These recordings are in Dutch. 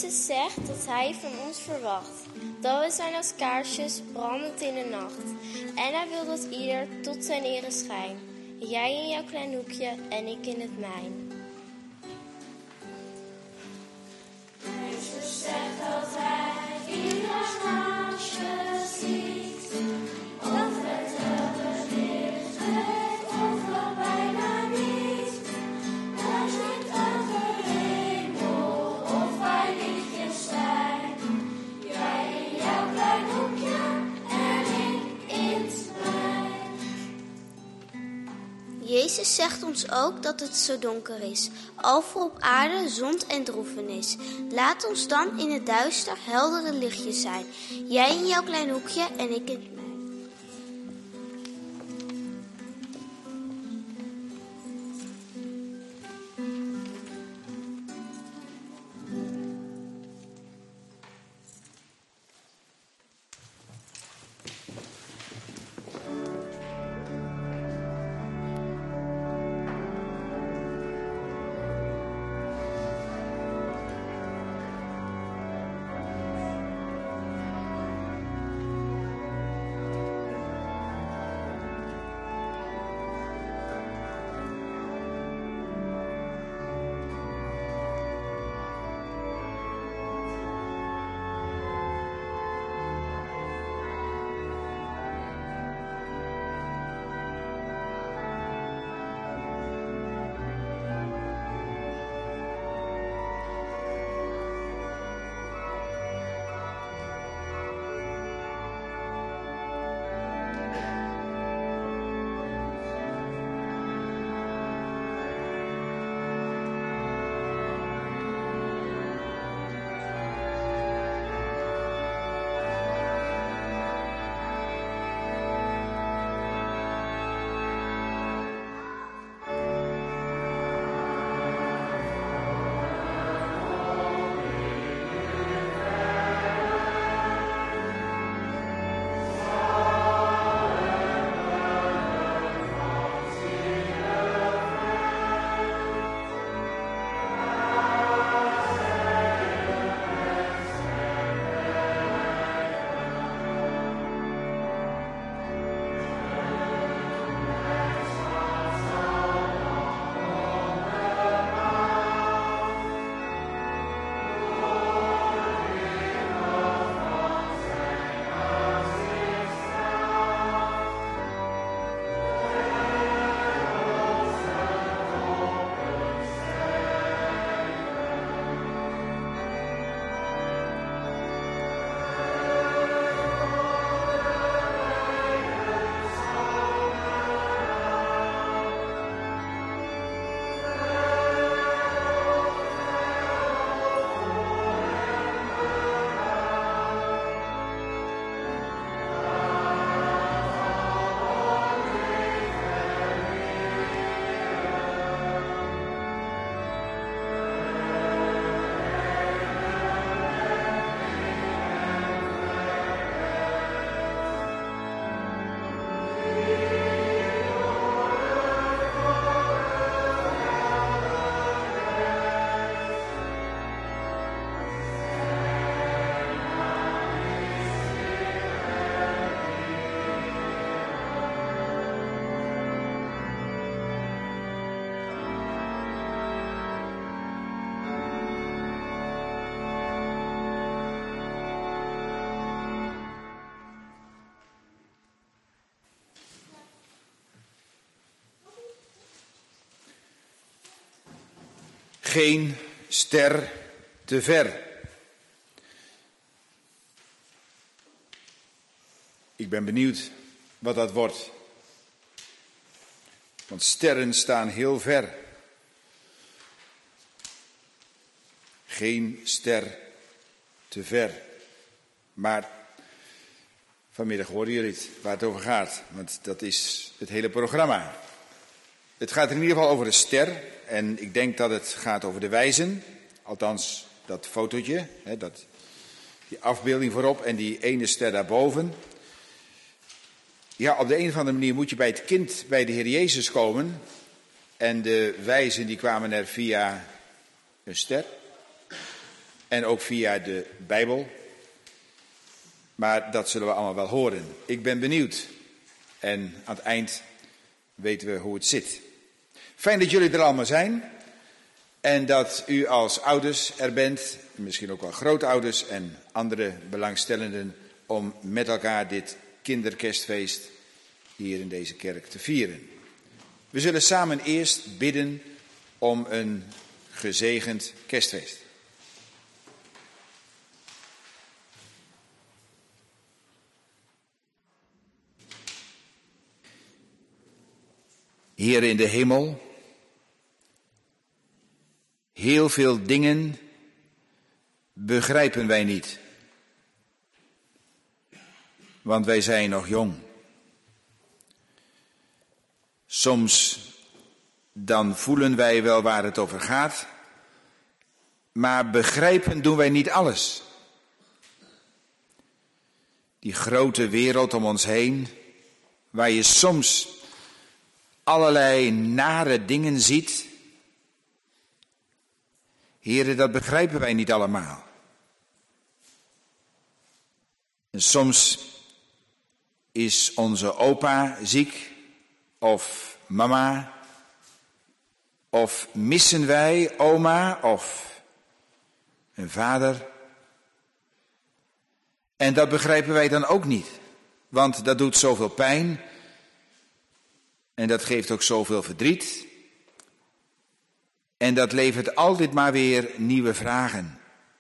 Jezus zegt dat hij van ons verwacht dat we zijn als kaarsjes brandend in de nacht. En hij wil dat ieder tot zijn ere schijnt. Jij in jouw klein hoekje en ik in het mijn. Jezus zegt dat hij in ons kaarsje ziet. Of het licht heeft of wel bijna niet. Er zit over hemel of wij lichtjes zijn. Jij in jouw klein hoekje en ik in het mijn. Jezus zegt ons ook dat het zo donker is. Over op aarde zond en droefenis. Laat ons dan in het duister heldere lichtjes zijn. Jij in jouw klein hoekje en ik in het mijn. Geen ster te ver. Ik ben benieuwd wat dat wordt. Want sterren staan heel ver. Geen ster te ver. Maar vanmiddag horen jullie het, waar het over gaat. Want dat is het hele programma. Het gaat in ieder geval over de ster. En ik denk dat het gaat over de wijzen. Althans, dat fotootje. Die afbeelding voorop en die ene ster daarboven. Ja, op de een of andere manier moet je bij het kind, bij de Heer Jezus komen. En de wijzen die kwamen er via een ster. en ook via de Bijbel. Maar dat zullen we allemaal wel horen. Ik ben benieuwd. En aan het eind weten we hoe het zit. Fijn dat jullie er allemaal zijn. En dat u als ouders er bent, misschien ook wel grootouders en andere belangstellenden, om met elkaar dit kinderkerstfeest hier in deze kerk te vieren. We zullen samen eerst bidden om een gezegend kerstfeest. Heer in de hemel, heel veel dingen begrijpen wij niet. Want wij zijn nog jong. Soms dan voelen wij wel waar het over gaat, maar begrijpen doen wij niet alles. Die grote wereld om ons heen, waar je soms allerlei nare dingen ziet. Heren, dat begrijpen wij niet allemaal. En soms is onze opa ziek, of mama, of missen wij oma of een vader. En dat begrijpen wij dan ook niet, want dat doet zoveel pijn en dat geeft ook zoveel verdriet. En dat levert altijd maar weer nieuwe vragen.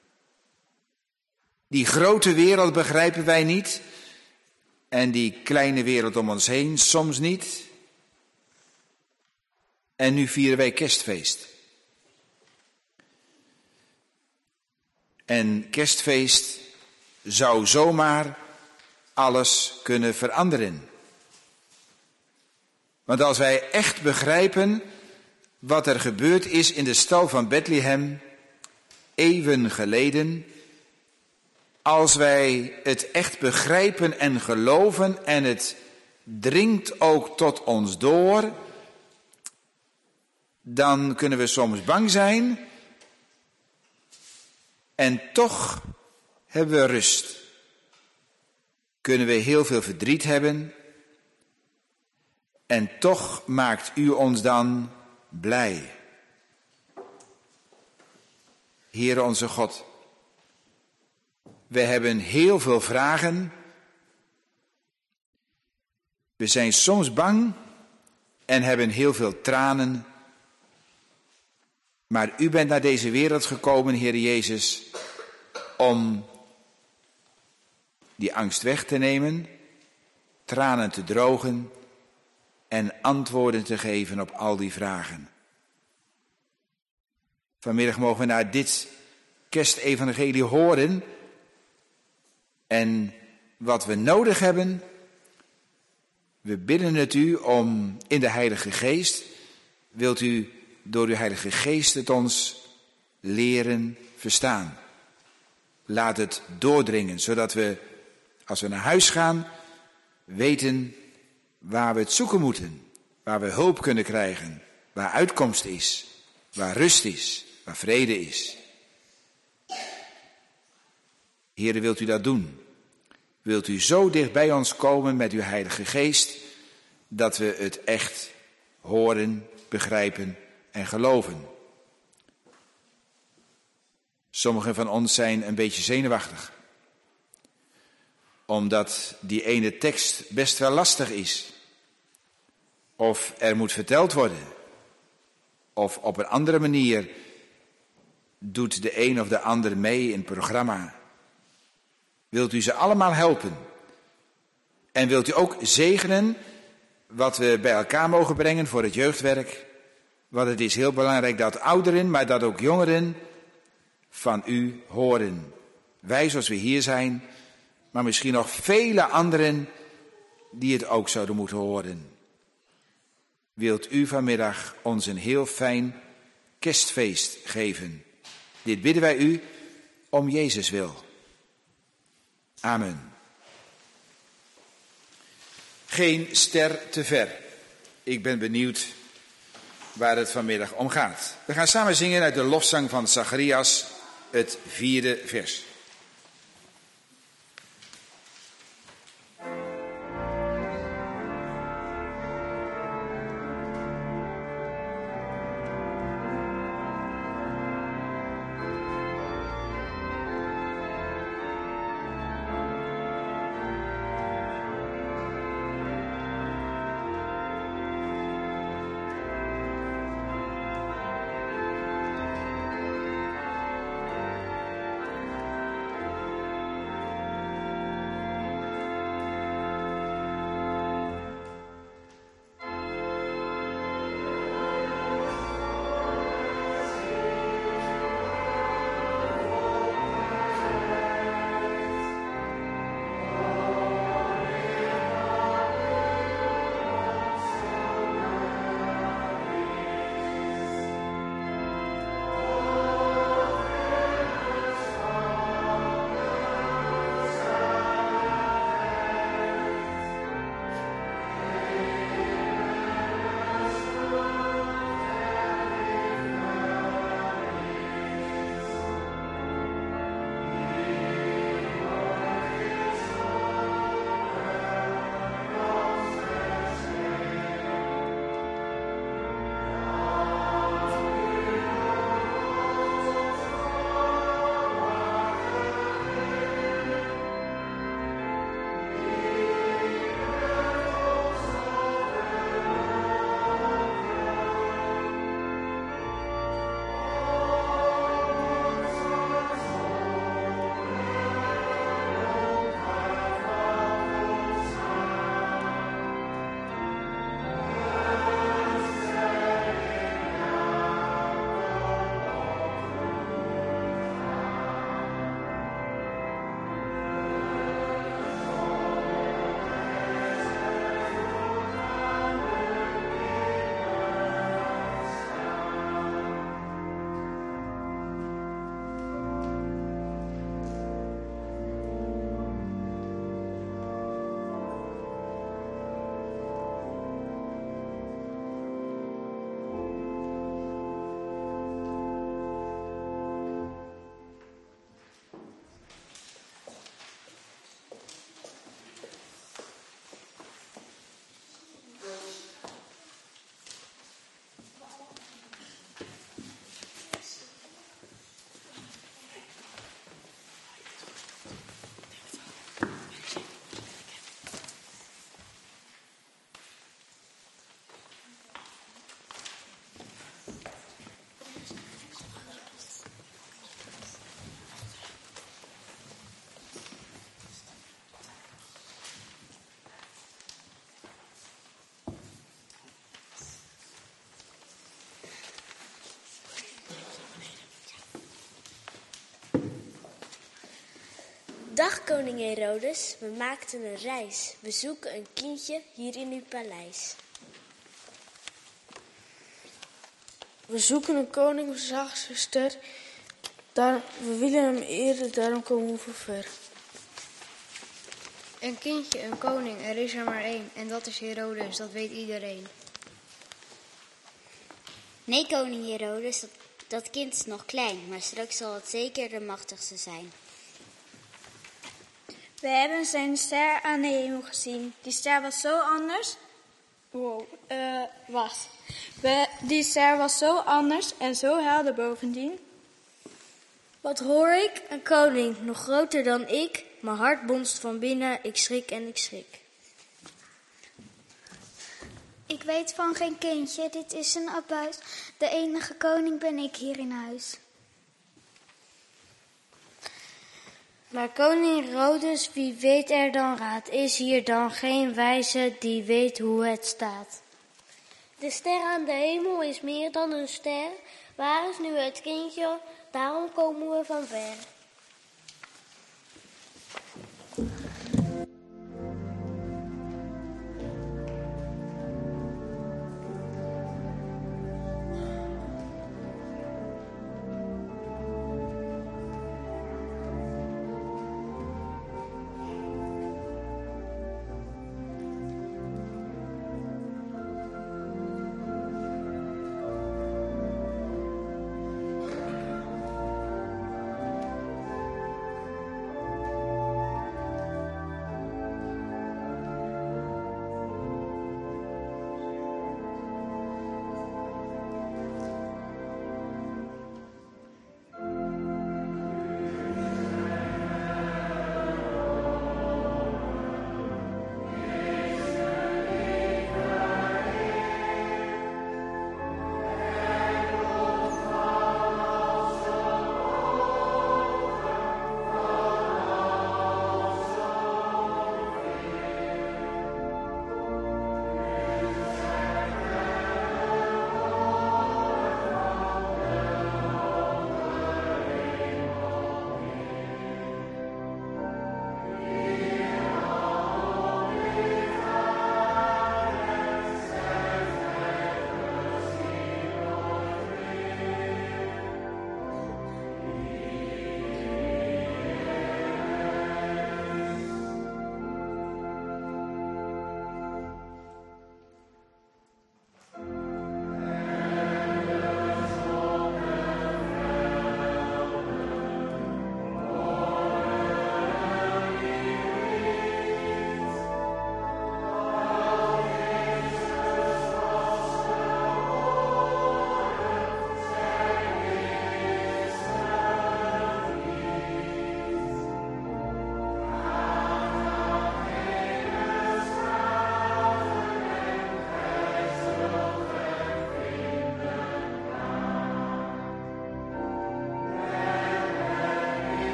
Die grote wereld begrijpen wij niet. En die kleine wereld om ons heen soms niet. En nu vieren wij kerstfeest. En kerstfeest zou zomaar alles kunnen veranderen. Want als wij echt begrijpen wat er gebeurd is in de stal van Bethlehem eeuwen geleden, als wij het echt begrijpen en geloven en het dringt ook tot ons door, dan kunnen we soms bang zijn en toch hebben we rust. Kunnen we heel veel verdriet hebben en toch maakt u ons dan blij. Heere onze God, we hebben heel veel vragen. We zijn soms bang en hebben heel veel tranen. Maar u bent naar deze wereld gekomen, Heer Jezus, om die angst weg te nemen, tranen te drogen en antwoorden te geven op al die vragen. Vanmiddag mogen we naar dit kerstevangelie horen. En wat we nodig hebben, we bidden het u om in de Heilige Geest. Wilt u door uw Heilige Geest het ons leren verstaan. Laat het doordringen, zodat we, als we naar huis gaan, weten waar we het zoeken moeten. Waar we hulp kunnen krijgen, waar uitkomst is, waar rust is, waar vrede is. Heere, wilt u dat doen? Wilt u zo dicht bij ons komen met uw Heilige Geest, dat we het echt horen, begrijpen en geloven? Sommigen van ons zijn een beetje zenuwachtig, omdat die ene tekst best wel lastig is. Of er moet verteld worden. Of op een andere manier doet de een of de ander mee in het programma. Wilt u ze allemaal helpen? En wilt u ook zegenen wat we bij elkaar mogen brengen voor het jeugdwerk? Want het is heel belangrijk dat ouderen, maar dat ook jongeren van u horen. Wij zoals we hier zijn, maar misschien nog vele anderen die het ook zouden moeten horen. Wilt u vanmiddag ons een heel fijn kerstfeest geven? Dit bidden wij u om Jezus wil. Amen. Geen ster te ver. Ik ben benieuwd waar het vanmiddag om gaat. We gaan samen zingen uit de lofzang van Zacharias, het 4e vers. Dag koning Herodes, we maakten een reis. We zoeken een kindje hier in uw paleis. We zoeken een koning, we zagen zijn ster. We willen hem eren, daarom komen we ver. Een kindje, een koning, er is er maar één. En dat is Herodes, dat weet iedereen. Nee, koning Herodes, dat kind is nog klein, maar straks zal het zeker de machtigste zijn. We hebben zijn ster aan de hemel gezien. Die ster was zo anders. Die ster was zo anders en zo helder bovendien. Wat hoor ik? Een koning, nog groter dan ik. Mijn hart bonst van binnen, ik schrik en ik schrik. Ik weet van geen kindje, dit is een abuis. De enige koning ben ik hier in huis. Maar koning Herodes, wie weet er dan raad? Is hier dan geen wijze die weet hoe het staat? De ster aan de hemel is meer dan een ster. Waar is nu het kindje? Daarom komen we van ver.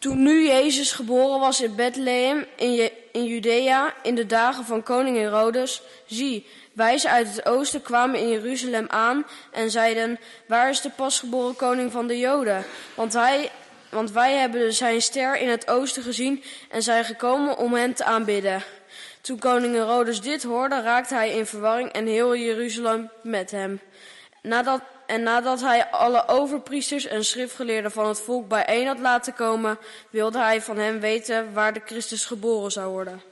Toen nu Jezus geboren was in Bethlehem in Judea in de dagen van koning Herodes, zie, wijzen uit het oosten kwamen in Jeruzalem aan en zeiden, waar is de pasgeboren koning van de Joden? Want wij hebben zijn ster in het oosten gezien en zijn gekomen om hem te aanbidden. Toen koning Herodes dit hoorde, raakte hij in verwarring en heel Jeruzalem met hem. Nadat hij alle overpriesters en schriftgeleerden van het volk bijeen had laten komen, wilde hij van hem weten waar de Christus geboren zou worden.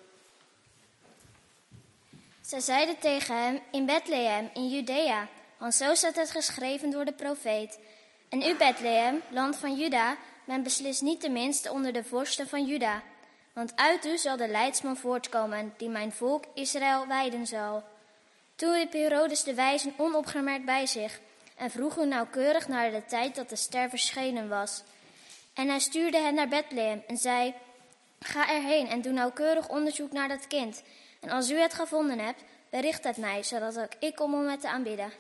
Zij zeiden tegen hem, in Bethlehem, in Judea, want zo staat het geschreven door de profeet. En u, Bethlehem, land van Juda, bent beslist niet de minste onder de vorsten van Juda. Want uit u zal de leidsman voortkomen, die mijn volk Israël wijden zal. Toen riep Herodes de wijzen onopgemerkt bij zich en vroeg hun nauwkeurig naar de tijd dat de ster verschenen was. En hij stuurde hen naar Bethlehem en zei, ga erheen en doe nauwkeurig onderzoek naar dat kind. En als u het gevonden hebt, bericht het mij, zodat ook ik kom om het te aanbidden.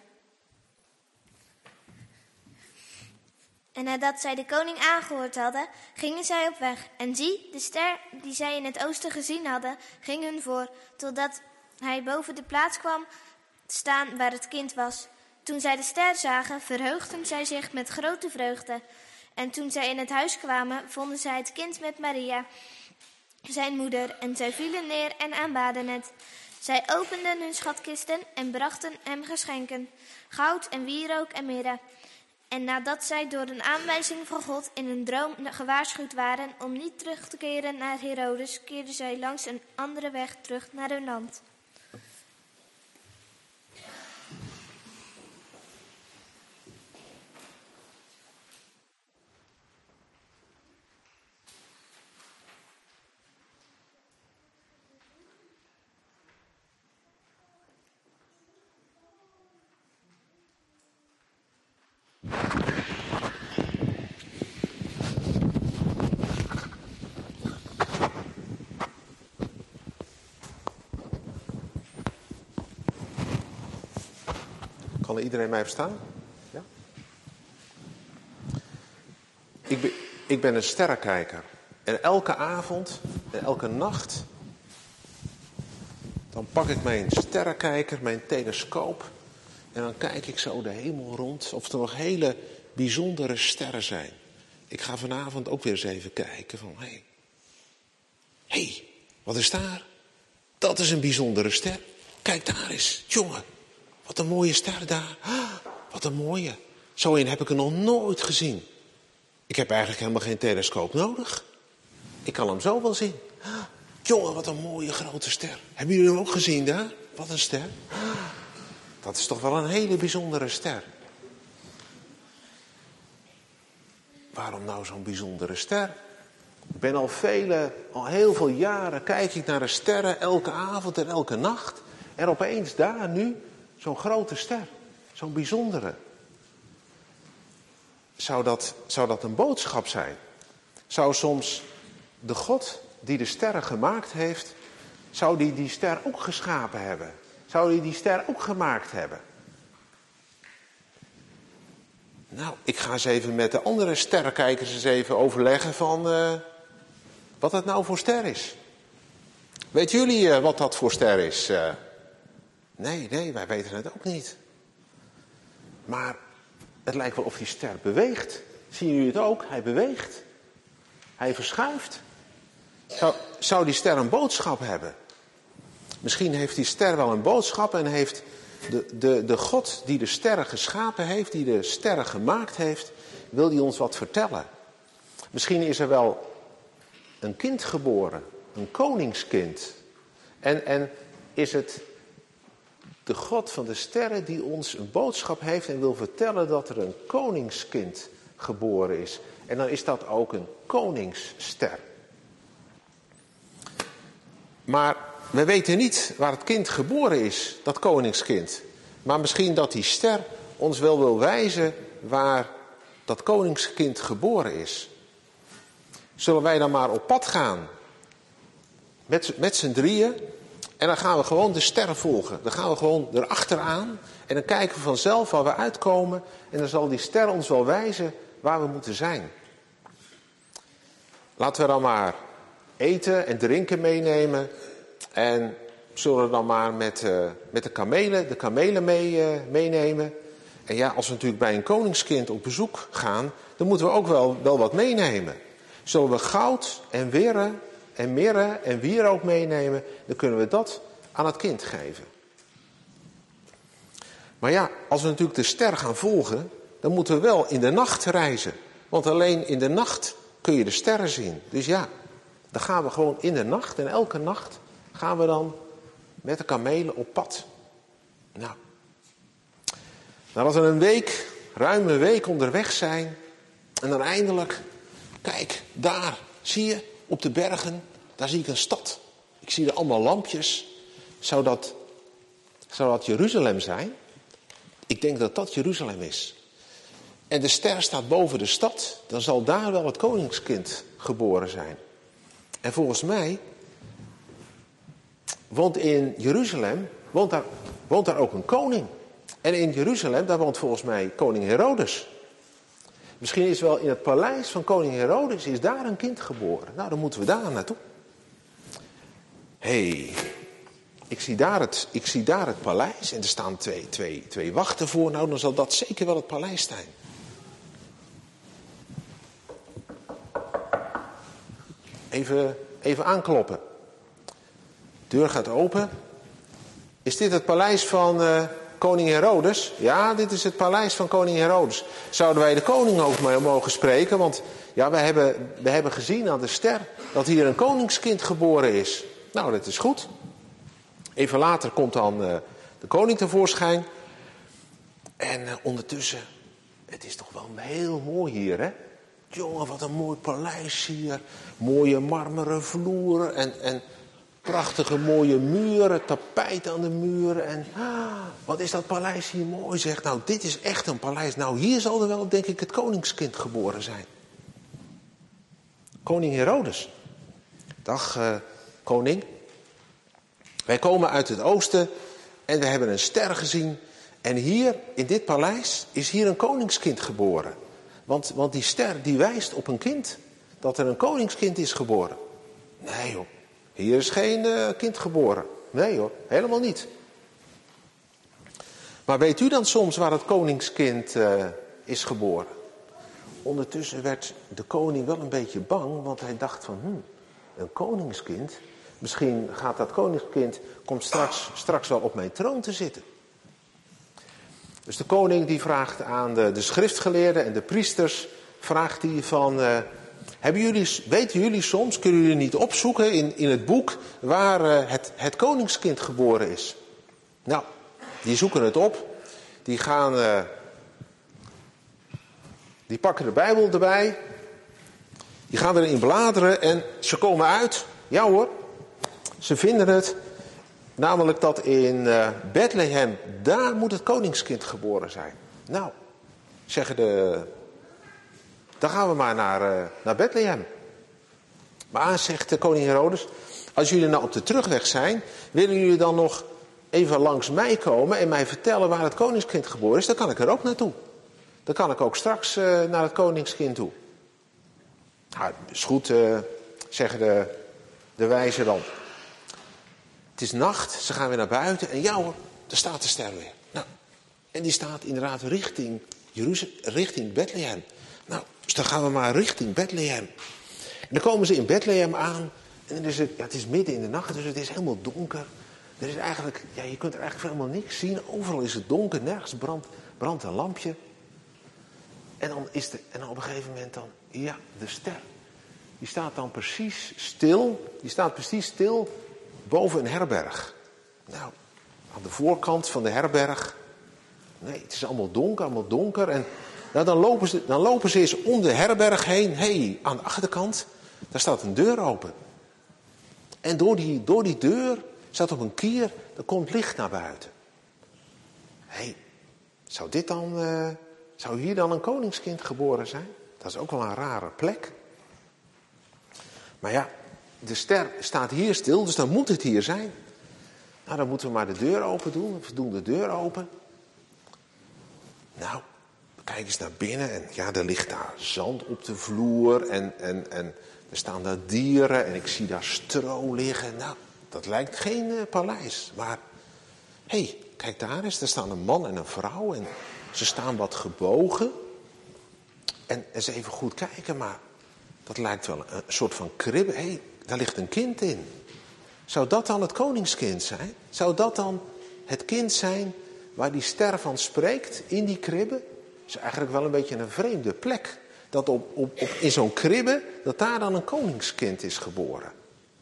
En nadat zij de koning aangehoord hadden, gingen zij op weg. En zie, de ster die zij in het oosten gezien hadden, ging hun voor, totdat hij boven de plaats kwam staan waar het kind was. Toen zij de ster zagen, verheugden zij zich met grote vreugde. En toen zij in het huis kwamen, vonden zij het kind met Maria, zijn moeder, en zij vielen neer en aanbaden het. Zij openden hun schatkisten en brachten hem geschenken, goud en wierook en mirre. En nadat zij door een aanwijzing van God in een droom gewaarschuwd waren om niet terug te keren naar Herodes, keerden zij langs een andere weg terug naar hun land. Kan iedereen mij verstaan? Ja? Ik ben een sterrenkijker. En elke avond en elke nacht, dan pak ik mijn sterrenkijker, mijn telescoop, en dan kijk ik zo de hemel rond of er nog hele bijzondere sterren zijn. Ik ga vanavond ook weer eens even kijken van, hé, wat is daar? Dat is een bijzondere ster. Kijk daar eens, jongen. Wat een mooie ster daar. Wat een mooie. Zo een heb ik er nog nooit gezien. Ik heb eigenlijk helemaal geen telescoop nodig. Ik kan hem zo wel zien. Jongen, wat een mooie grote ster. Hebben jullie hem ook gezien daar? Wat een ster. Dat is toch wel een hele bijzondere ster. Waarom nou zo'n bijzondere ster? Ik ben al heel veel jaren kijk ik naar de sterren elke avond en elke nacht. En opeens daar nu zo'n grote ster. Zo'n bijzondere. Zou dat een boodschap zijn? Zou soms de God die de sterren gemaakt heeft, zou die ster ook geschapen hebben? Zou die ster ook gemaakt hebben? Nou, ik ga eens even met de andere sterrenkijkers eens even overleggen van wat dat nou voor ster is. Weten jullie wat dat voor ster is? Nee, wij weten het ook niet. Maar het lijkt wel of die ster beweegt. Zien jullie het ook? Hij beweegt. Hij verschuift. Zou die ster een boodschap hebben? Misschien heeft die ster wel een boodschap en heeft de God die de sterren geschapen heeft, die de sterren gemaakt heeft, wil die ons wat vertellen. Misschien is er wel een kind geboren, een koningskind. En is het de God van de sterren die ons een boodschap heeft en wil vertellen dat er een koningskind geboren is. En dan is dat ook een koningsster. Maar we weten niet waar het kind geboren is, dat koningskind. Maar misschien dat die ster ons wel wil wijzen waar dat koningskind geboren is. Zullen wij dan maar op pad gaan? Met z'n drieën. En dan gaan we gewoon de sterren volgen. Dan gaan we gewoon erachteraan. En dan kijken we vanzelf waar we uitkomen. En dan zal die ster ons wel wijzen waar we moeten zijn. laten we dan maar eten en drinken meenemen. En zullen we dan maar met de kamelen meenemen. En ja, als we natuurlijk bij een koningskind op bezoek gaan, dan moeten we ook wel wat meenemen. Zullen we goud en mirre en wierook meenemen, dan kunnen we dat aan het kind geven. Maar ja, als we natuurlijk de ster gaan volgen, dan moeten we wel in de nacht reizen. Want alleen in de nacht kun je de sterren zien. Dus ja, dan gaan we gewoon in de nacht en elke nacht gaan we dan met de kamelen op pad. Nou, nadat we ruim een week onderweg zijn en dan eindelijk, kijk, daar zie je op de bergen, daar zie ik een stad. Ik zie er allemaal lampjes. Zou dat Jeruzalem zijn? Ik denk dat dat Jeruzalem is. En de ster staat boven de stad, dan zal daar wel het koningskind geboren zijn. En volgens mij woont in Jeruzalem woont daar ook een koning. En in Jeruzalem, daar woont volgens mij koning Herodes. Misschien is wel in het paleis van koning Herodes is daar een kind geboren. Nou, dan moeten we daar naartoe. Hé, ik zie daar het paleis en er staan twee wachten voor. Nou, dan zal dat zeker wel het paleis zijn. Even aankloppen. De deur gaat open. Is dit het paleis van koning Herodes? Ja, dit is het paleis van koning Herodes. Zouden wij de koning ook mogen spreken? Want ja, we hebben gezien aan de ster dat hier een koningskind geboren is. Nou, dat is goed. Even later komt dan de koning tevoorschijn. En ondertussen, het is toch wel heel mooi hier, hè? Jongen, wat een mooi paleis hier. Mooie marmeren vloeren en prachtige mooie muren, tapijt aan de muren. En wat is dat paleis hier mooi, zeg. Nou, dit is echt een paleis. Nou, hier zal er wel, denk ik, het koningskind geboren zijn. Koning Herodes. Dag, koning. Wij komen uit het oosten en we hebben een ster gezien. En hier, in dit paleis, is hier een koningskind geboren. Want die ster, die wijst op een kind. Dat er een koningskind is geboren. Nee, joh. Hier is geen kind geboren. Nee hoor, helemaal niet. Maar weet u dan soms waar het koningskind is geboren? Ondertussen werd de koning wel een beetje bang, want hij dacht van, een koningskind? Misschien gaat dat koningskind, komt straks wel op mijn troon te zitten. Dus de koning die vraagt aan de schriftgeleerden en de priesters, vraagt hij van, weten jullie soms, kunnen jullie niet opzoeken in het boek waar het koningskind geboren is? Nou, die zoeken het op, die pakken de Bijbel erbij, die gaan erin bladeren en ze komen uit, ja hoor, ze vinden het, namelijk dat in Bethlehem, daar moet het koningskind geboren zijn. Nou, zeggen dan gaan we maar naar Bethlehem. Maar zegt de koning Herodes, als jullie nou op de terugweg zijn, willen jullie dan nog even langs mij komen en mij vertellen waar het koningskind geboren is? Dan kan ik er ook naartoe. Dan kan ik ook straks naar het koningskind toe. Nou, is goed, zeggen de wijzen dan. Het is nacht, ze gaan weer naar buiten en ja hoor, daar staat de ster weer. Nou, en die staat inderdaad richting Bethlehem. Nou, dus dan gaan we maar richting Bethlehem. En dan komen ze in Bethlehem aan. En dan is het is midden in de nacht, dus het is helemaal donker. Er is eigenlijk, je kunt er eigenlijk helemaal niks zien. Overal is het donker, nergens brandt een lampje. En dan op een gegeven moment dan, ja, de ster. Die staat dan precies stil boven een herberg. Nou, aan de voorkant van de herberg. Nee, het is allemaal donker. En nou, dan lopen ze eens om de herberg heen. Hé, aan de achterkant, daar staat een deur open. En door die deur, staat op een kier, er komt licht naar buiten. Hé, zou hier dan een koningskind geboren zijn? Dat is ook wel een rare plek. Maar ja, de ster staat hier stil, dus dan moet het hier zijn. Nou, dan moeten we maar de deur open doen. We doen de deur open. Nou, kijk eens naar binnen en ja, er ligt daar zand op de vloer en Er staan daar dieren en ik zie daar stro liggen. Nou, dat lijkt geen paleis. Maar, hé, kijk daar eens. Er staan een man en een vrouw en ze staan wat gebogen. En eens even goed kijken, maar dat lijkt wel een soort van kribbe. Hé, daar ligt een kind in. Zou dat dan het koningskind zijn? Zou dat dan het kind zijn waar die ster van spreekt in die kribbe? Dat is eigenlijk wel een beetje een vreemde plek. Dat in zo'n kribbe, dat daar dan een koningskind is geboren.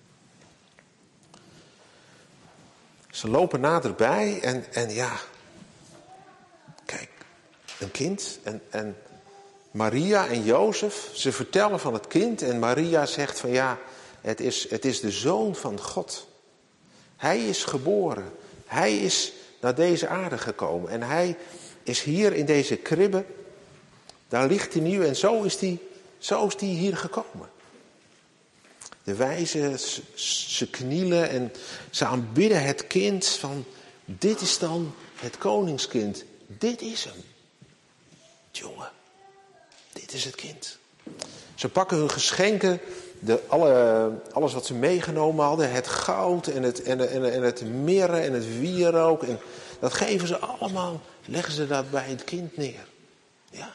Ze lopen naderbij en ja, kijk, een kind en Maria en Jozef, ze vertellen van het kind en Maria zegt van ja, het is de Zoon van God. Hij is geboren, hij is naar deze aarde gekomen en hij is hier in deze kribbe, daar ligt hij nu en zo is hij hier gekomen. De wijzen, ze knielen en ze aanbidden het kind van, dit is dan het koningskind. Dit is hem. Jongen, dit is het kind. Ze pakken hun geschenken, alles wat ze meegenomen hadden, het goud en het mirre en het wierook. En dat geven ze allemaal, leggen ze dat bij het kind neer. Ja.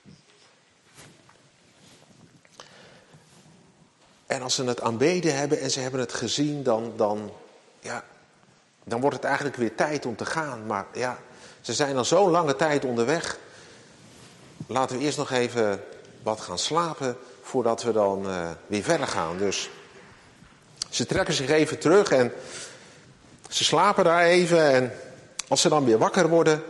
En als ze het aanbeden hebben en ze hebben het gezien, dan wordt het eigenlijk weer tijd om te gaan. Maar ja, ze zijn al zo'n lange tijd onderweg. Laten we eerst nog even wat gaan slapen voordat we dan weer verder gaan. Dus ze trekken zich even terug en ze slapen daar even. En als ze dan weer wakker worden.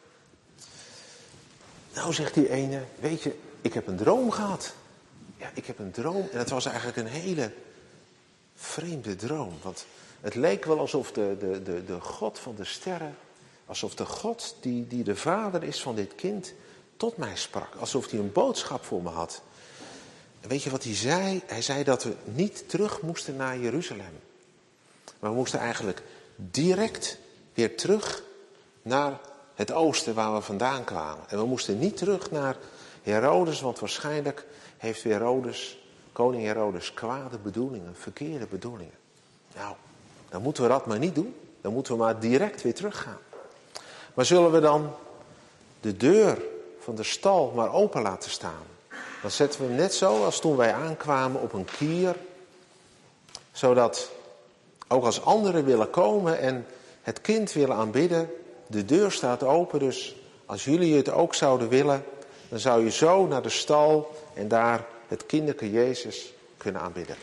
Nou, zegt die ene, weet je, ik heb een droom gehad. Ja, ik heb een droom en het was eigenlijk een hele vreemde droom. Want het leek wel alsof de God van de sterren, alsof de God die de vader is van dit kind, tot mij sprak. Alsof hij een boodschap voor me had. En weet je wat hij zei? Hij zei dat we niet terug moesten naar Jeruzalem. Maar we moesten eigenlijk direct weer terug naar het oosten waar we vandaan kwamen. En we moesten niet terug naar Herodes, want waarschijnlijk heeft koning Herodes kwade bedoelingen, verkeerde bedoelingen. Nou, dan moeten we dat maar niet doen. Dan moeten we maar direct weer teruggaan. Maar zullen we dan de deur van de stal maar open laten staan? Dan zetten we hem net zo als toen wij aankwamen op een kier. Zodat ook als anderen willen komen en het kind willen aanbidden, de deur staat open. Dus als jullie het ook zouden willen, dan zou je zo naar de stal en daar het kinderke Jezus kunnen aanbidden.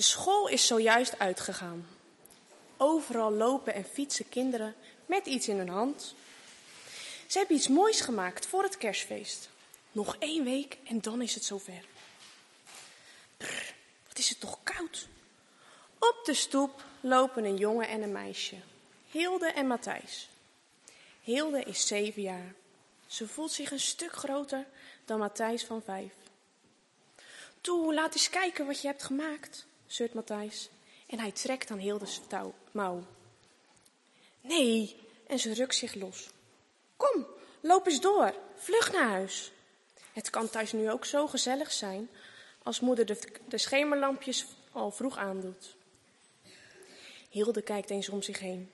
De school is zojuist uitgegaan. Overal lopen en fietsen kinderen met iets in hun hand. Ze hebben iets moois gemaakt voor het kerstfeest. Nog 1 week en dan is het zover. Brr, wat is het toch koud. Op de stoep lopen een jongen en een meisje. Hilde en Matthijs. Hilde is 7 jaar. Ze voelt zich een stuk groter dan Matthijs van 5. Toe, laat eens kijken wat je hebt gemaakt, zeurt Matthijs. En hij trekt aan Hildes mouw. Nee, en ze rukt zich los. Kom, loop eens door, vlug naar huis. Het kan thuis nu ook zo gezellig zijn als moeder de schemerlampjes al vroeg aandoet. Hilde kijkt eens om zich heen.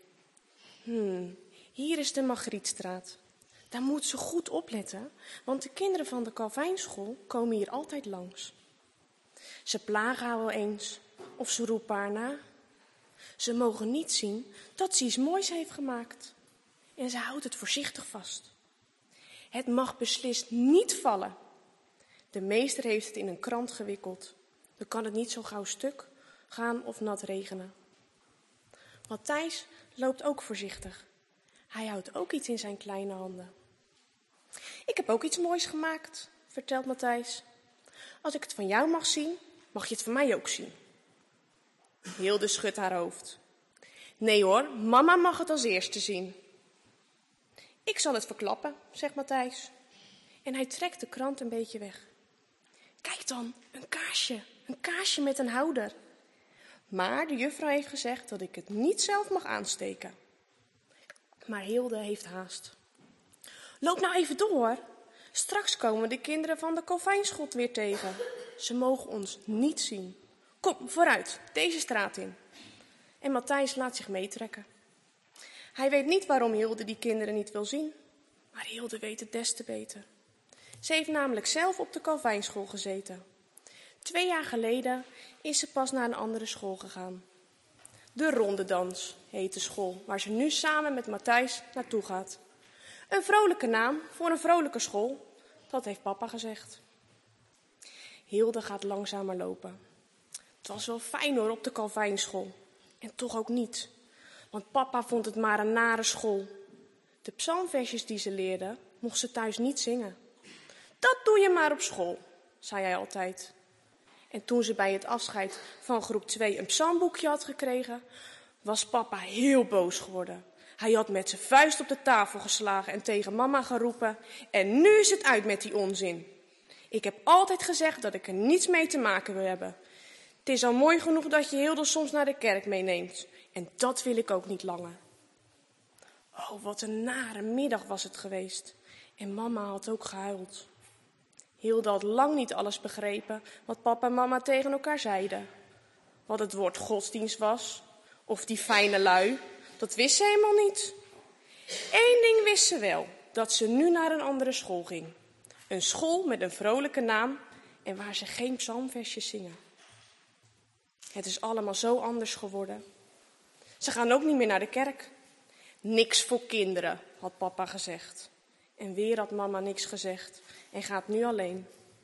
Hier is de Margrietstraat. Daar moet ze goed opletten, want de kinderen van de Calvijnschool komen hier altijd langs. Ze plagen haar wel eens of ze roepen haar na. Ze mogen niet zien dat ze iets moois heeft gemaakt. En ze houdt het voorzichtig vast. Het mag beslist niet vallen. De meester heeft het in een krant gewikkeld. Dan kan het niet zo gauw stuk gaan of nat regenen. Matthijs loopt ook voorzichtig. Hij houdt ook iets in zijn kleine handen. Ik heb ook iets moois gemaakt, vertelt Matthijs. Als ik het van jou mag zien, mag je het van mij ook zien. Hilde schudt haar hoofd. Nee hoor, mama mag het als eerste zien. Ik zal het verklappen, zegt Matthijs. En hij trekt de krant een beetje weg. Kijk dan, een kaarsje met een houder. Maar de juffrouw heeft gezegd dat ik het niet zelf mag aansteken. Maar Hilde heeft haast. Loop nou even door. Straks komen de kinderen van de Calvijnschool weer tegen. Ze mogen ons niet zien. Kom, vooruit, deze straat in. En Matthijs laat zich meetrekken. Hij weet niet waarom Hilde die kinderen niet wil zien. Maar Hilde weet het des te beter. Ze heeft namelijk zelf op de Calvijnschool gezeten. 2 jaar geleden is ze pas naar een andere school gegaan. De Rondedans heet de school, waar ze nu samen met Matthijs naartoe gaat. Een vrolijke naam voor een vrolijke school, dat heeft papa gezegd. Hilde gaat langzamer lopen. Het was wel fijn hoor op de Calvijnschool. En toch ook niet, want papa vond het maar een nare school. De psalmversjes die ze leerde, mocht ze thuis niet zingen. Dat doe je maar op school, zei hij altijd. En toen ze bij het afscheid van groep 2 een psalmboekje had gekregen, was papa heel boos geworden. Hij had met zijn vuist op de tafel geslagen en tegen mama geroepen: en nu is het uit met die onzin. Ik heb altijd gezegd dat ik er niets mee te maken wil hebben. Het is al mooi genoeg dat je Hilde soms naar de kerk meeneemt. En dat wil ik ook niet langer. Oh, wat een nare middag was het geweest. En mama had ook gehuild. Hilde had lang niet alles begrepen wat papa en mama tegen elkaar zeiden. Wat het woord godsdienst was, of die fijne lui, dat wist ze helemaal niet. 1 ding wist ze wel, dat ze nu naar een andere school ging. Een school met een vrolijke naam en waar ze geen psalmversjes zingen. Het is allemaal zo anders geworden. Ze gaan ook niet meer naar de kerk. Niks voor kinderen, had papa gezegd. En weer had mama niks gezegd en gaat nu alleen.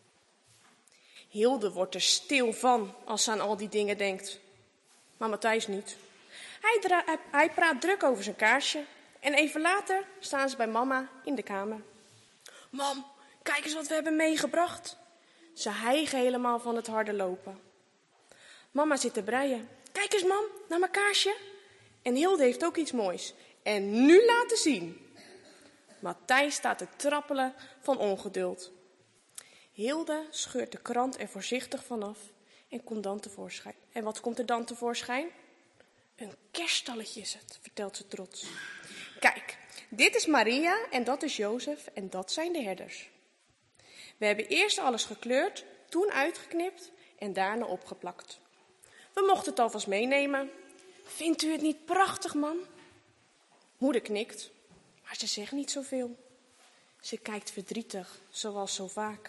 Hilde wordt er stil van als ze aan al die dingen denkt. Maar Matthijs niet. Hij praat druk over zijn kaarsje en even later staan ze bij mama in de kamer. Mam, kijk eens wat we hebben meegebracht. Ze hijgen helemaal van het harde lopen. Mama zit te breien. Kijk eens mam, naar mijn kaarsje. En Hilde heeft ook iets moois. En nu laten zien. Matthijs staat te trappelen van ongeduld. Hilde scheurt de krant er voorzichtig vanaf en komt dan tevoorschijn. En wat komt er dan tevoorschijn? Een kerststalletje is het, vertelt ze trots. Kijk, dit is Maria en dat is Jozef en dat zijn de herders. We hebben eerst alles gekleurd, toen uitgeknipt en daarna opgeplakt. We mochten het alvast meenemen. Vindt u het niet prachtig, mam? Moeder knikt, maar ze zegt niet zoveel. Ze kijkt verdrietig, zoals zo vaak.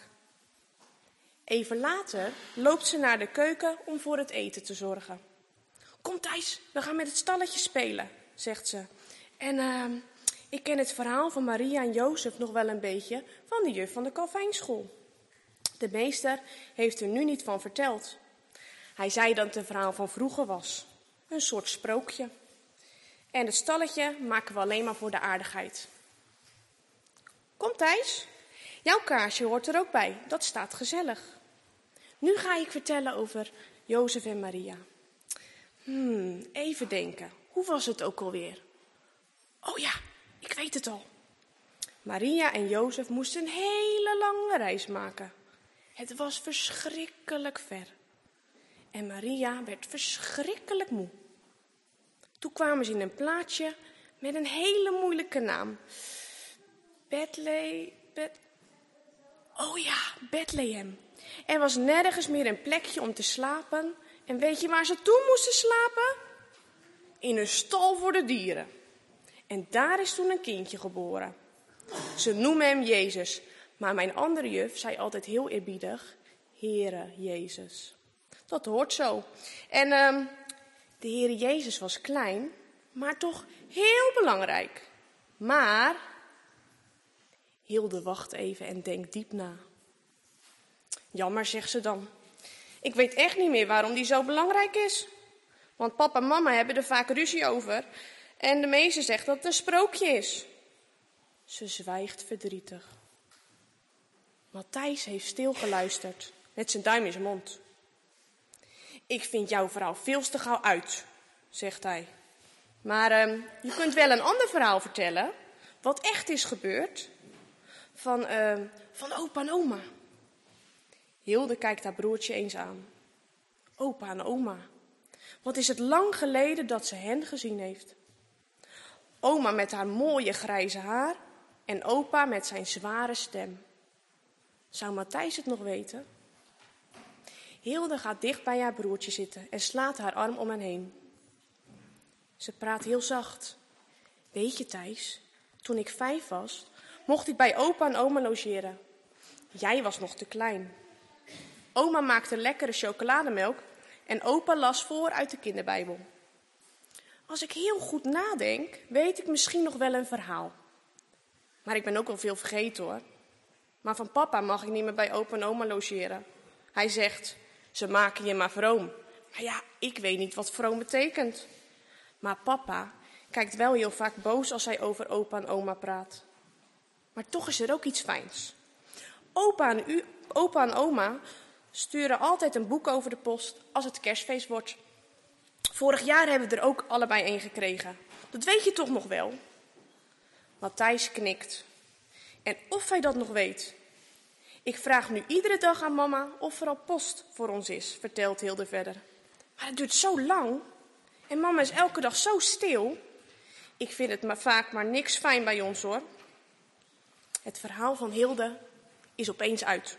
Even later loopt ze naar de keuken om voor het eten te zorgen. Kom Thijs, we gaan met het stalletje spelen, zegt ze. En ik ken het verhaal van Maria en Jozef nog wel een beetje van de juf van de Calvijnschool. De meester heeft er nu niet van verteld. Hij zei dat het een verhaal van vroeger was. Een soort sprookje. En het stalletje maken we alleen maar voor de aardigheid. Kom Thijs, jouw kaarsje hoort er ook bij. Dat staat gezellig. Nu ga ik vertellen over Jozef en Maria. Even denken. Hoe was het ook alweer? Oh ja, ik weet het al. Maria en Jozef moesten een hele lange reis maken. Het was verschrikkelijk ver. En Maria werd verschrikkelijk moe. Toen kwamen ze in een plaatsje met een hele moeilijke naam. Bethlehem. Er was nergens meer een plekje om te slapen. En weet je waar ze toen moesten slapen? In een stal voor de dieren. En daar is toen een kindje geboren. Ze noemen hem Jezus. Maar mijn andere juf zei altijd heel eerbiedig: Heere Jezus. Dat hoort zo. En de Heere Jezus was klein, maar toch heel belangrijk. Maar Hilde wacht even en denkt diep na. Jammer, zegt ze dan. Ik weet echt niet meer waarom die zo belangrijk is. Want papa en mama hebben er vaak ruzie over. En de meester zegt dat het een sprookje is. Ze zwijgt verdrietig. Matthijs heeft stil geluisterd, met zijn duim in zijn mond. Ik vind jouw verhaal veel te gauw uit, zegt hij. Maar je kunt wel een ander verhaal vertellen, wat echt is gebeurd. Van opa en oma. Hilde kijkt haar broertje eens aan. Opa en oma. Wat is het lang geleden dat ze hen gezien heeft. Oma met haar mooie grijze haar en opa met zijn zware stem. Zou Matthijs het nog weten? Hilde gaat dicht bij haar broertje zitten en slaat haar arm om hen heen. Ze praat heel zacht. Weet je Thijs, toen ik 5 was, mocht ik bij opa en oma logeren. Jij was nog te klein. Oma maakte lekkere chocolademelk en opa las voor uit de kinderbijbel. Als ik heel goed nadenk, weet ik misschien nog wel een verhaal. Maar ik ben ook wel veel vergeten hoor. Maar van papa mag ik niet meer bij opa en oma logeren. Hij zegt, ze maken je maar vroom. Maar ja, ik weet niet wat vroom betekent. Maar papa kijkt wel heel vaak boos als hij over opa en oma praat. Maar toch is er ook iets fijns. Opa en oma sturen altijd een boek over de post als het kerstfeest wordt. Vorig jaar hebben we er ook allebei 1 gekregen. Dat weet je toch nog wel? Matthijs knikt. En of hij dat nog weet. Ik vraag nu iedere dag aan mama of er al post voor ons is, vertelt Hilde verder. Maar het duurt zo lang. En mama is elke dag zo stil. Ik vind het maar vaak maar niks fijn bij ons hoor. Het verhaal van Hilde is opeens uit.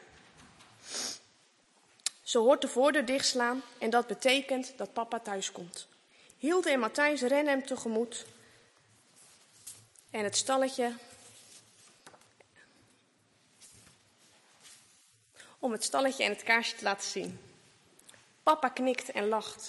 Ze hoort de voordeur dichtslaan en dat betekent dat papa thuis komt. Hilde en Matthijs rennen hem tegemoet. En het stalletje. Om het stalletje en het kaarsje te laten zien. Papa knikt en lacht.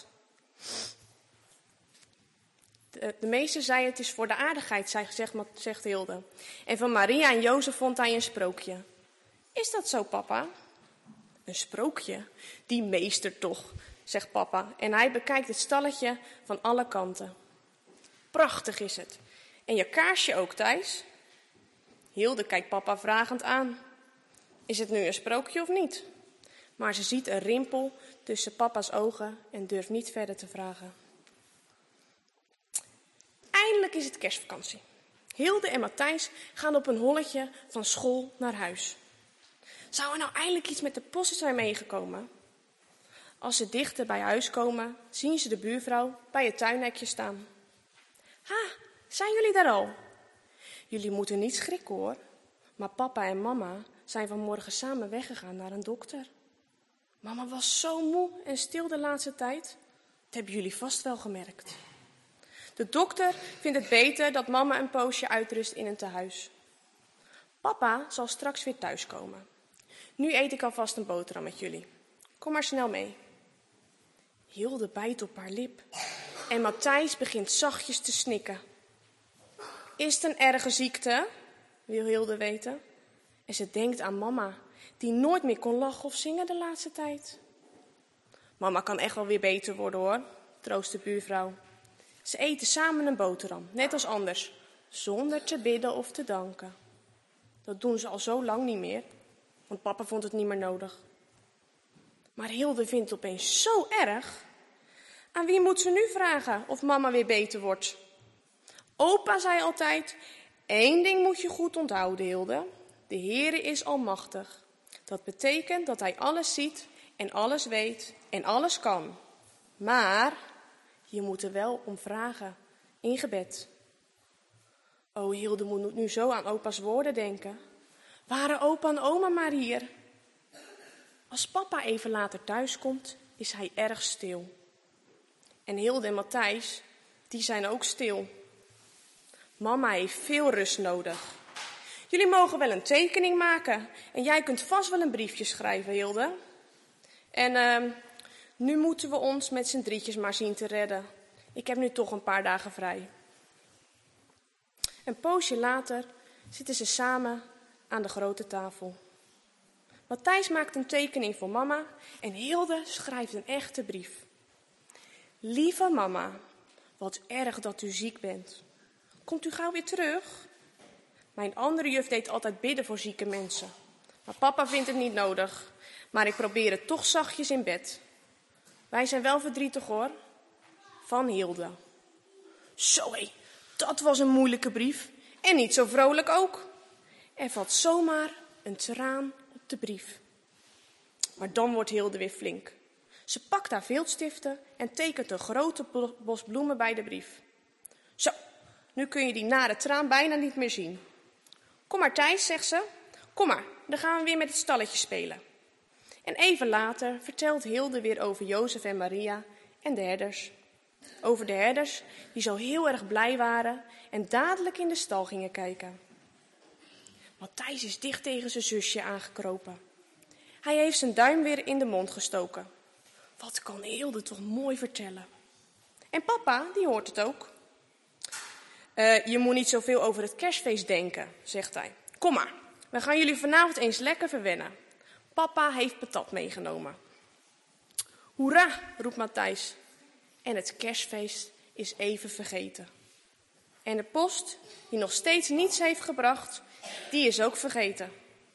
De meester zei het is voor de aardigheid, zegt Hilde. En van Maria en Jozef vond hij een sprookje. Is dat zo, papa? Een sprookje? Die meester toch, zegt papa. En hij bekijkt het stalletje van alle kanten. Prachtig is het. En je kaarsje ook, Thijs? Hilde kijkt papa vragend aan. Is het nu een sprookje of niet? Maar ze ziet een rimpel tussen papa's ogen en durft niet verder te vragen. Eindelijk is het kerstvakantie. Hilde en Matthijs gaan op een holletje van school naar huis. Zou er nou eindelijk iets met de post zijn meegekomen? Als ze dichter bij huis komen, zien ze de buurvrouw bij het tuinhekje staan. Ha, zijn jullie daar al? Jullie moeten niet schrikken hoor. Maar papa en mama zijn vanmorgen samen weggegaan naar een dokter. Mama was zo moe en stil de laatste tijd. Dat hebben jullie vast wel gemerkt. De dokter vindt het beter dat mama een poosje uitrust in een tehuis. Papa zal straks weer thuiskomen. Nu eet ik alvast een boterham met jullie. Kom maar snel mee. Hilde bijt op haar lip en Matthijs begint zachtjes te snikken. Is het een erge ziekte? Wil Hilde weten. En ze denkt aan mama, die nooit meer kon lachen of zingen de laatste tijd. Mama kan echt wel weer beter worden hoor, troost de buurvrouw. Ze eten samen een boterham, net als anders, zonder te bidden of te danken. Dat doen ze al zo lang niet meer, want papa vond het niet meer nodig. Maar Hilde vindt het opeens zo erg. Aan wie moet ze nu vragen of mama weer beter wordt? Opa zei altijd, 1 ding moet je goed onthouden, Hilde. De Heere is almachtig. Dat betekent dat hij alles ziet en alles weet en alles kan. Maar je moet er wel om vragen, in gebed. O, Hilde moet nu zo aan opa's woorden denken. Waren opa en oma maar hier? Als papa even later thuis komt, is hij erg stil. En Hilde en Matthijs, die zijn ook stil. Mama heeft veel rust nodig. Jullie mogen wel een tekening maken en jij kunt vast wel een briefje schrijven, Hilde. En nu moeten we ons met z'n drietjes maar zien te redden. Ik heb nu toch een paar dagen vrij. Een poosje later zitten ze samen aan de grote tafel. Matthijs maakt een tekening voor mama en Hilde schrijft een echte brief. Lieve mama, wat erg dat u ziek bent. Komt u gauw weer terug? Mijn andere juf deed altijd bidden voor zieke mensen. Maar papa vindt het niet nodig. Maar ik probeer het toch zachtjes in bed. Wij zijn wel verdrietig hoor. Van Hilde. Zo hé, dat was een moeilijke brief. En niet zo vrolijk ook. Er valt zomaar een traan op de brief. Maar dan wordt Hilde weer flink. Ze pakt haar viltstiften en tekent een grote bos bloemen bij de brief. Zo, nu kun je die nare traan bijna niet meer zien. Kom maar Thijs, zegt ze. Kom maar, dan gaan we weer met het stalletje spelen. En even later vertelt Hilde weer over Jozef en Maria en de herders. Over de herders die zo heel erg blij waren en dadelijk in de stal gingen kijken. Matthijs is dicht tegen zijn zusje aangekropen. Hij heeft zijn duim weer in de mond gestoken. Wat kan Hilde toch mooi vertellen. En papa, die hoort het ook. Je moet niet zoveel over het kerstfeest denken, zegt hij. Kom maar, we gaan jullie vanavond eens lekker verwennen. Papa heeft patat meegenomen. Hoera, roept Matthijs. En het kerstfeest is even vergeten. En de post, die nog steeds niets heeft gebracht, die is ook vergeten.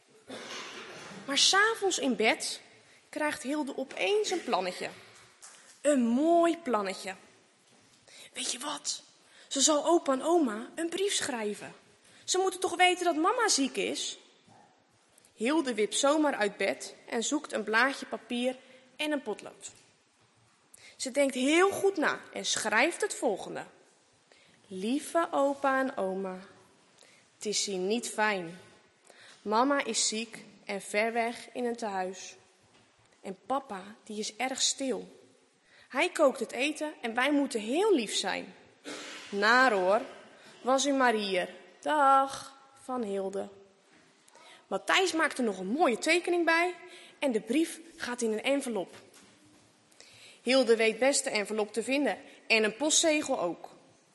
Maar 's avonds in bed krijgt Hilde opeens een plannetje. Een mooi plannetje. Weet je wat? Ze zal opa en oma een brief schrijven. Ze moeten toch weten dat mama ziek is? Hilde wipt zomaar uit bed en zoekt een blaadje papier en een potlood. Ze denkt heel goed na en schrijft het volgende. Lieve opa en oma, het is hier niet fijn. Mama is ziek en ver weg in een tehuis. En papa, die is erg stil. Hij kookt het eten en wij moeten heel lief zijn. Naar hoor, was u maar hier. Dag, van Hilde. Matthijs maakt er nog een mooie tekening bij en de brief gaat in een envelop. Hilde weet best de envelop te vinden en een postzegel ook.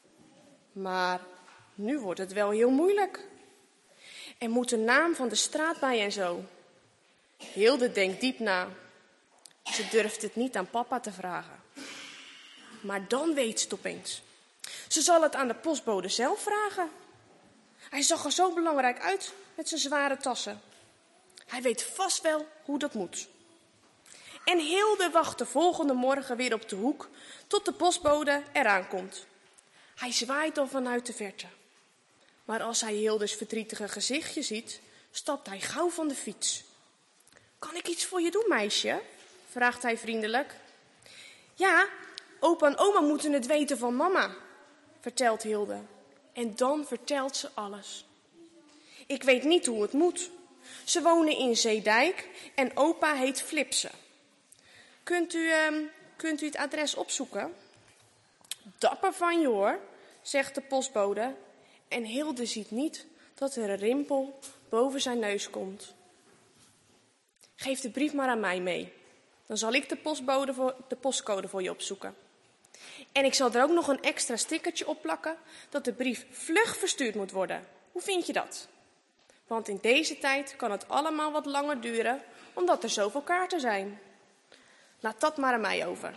Maar nu wordt het wel heel moeilijk. Er moet de naam van de straat bij en zo. Hilde denkt diep na. Ze durft het niet aan papa te vragen. Maar dan weet ze het opeens. Ze zal het aan de postbode zelf vragen. Hij zag er zo belangrijk uit met zijn zware tassen. Hij weet vast wel hoe dat moet. En Hilde wacht de volgende morgen weer op de hoek tot de postbode eraan komt. Hij zwaait al vanuit de verte. Maar als hij Hildes verdrietige gezichtje ziet, stapt hij gauw van de fiets. Kan ik iets voor je doen, meisje? Vraagt hij vriendelijk. Ja, opa en oma moeten het weten van mama, vertelt Hilde. En dan vertelt ze alles. Ik weet niet hoe het moet. Ze wonen in Zeedijk en opa heet Flipse. Kunt u het adres opzoeken? Dapper van je hoor, zegt de postbode. En Hilde ziet niet dat er een rimpel boven zijn neus komt. Geef de brief maar aan mij mee. Dan zal ik de postcode voor je opzoeken. En ik zal er ook nog een extra stickertje op plakken dat de brief vlug verstuurd moet worden. Hoe vind je dat? Want in deze tijd kan het allemaal wat langer duren, omdat er zoveel kaarten zijn. Laat dat maar aan mij over.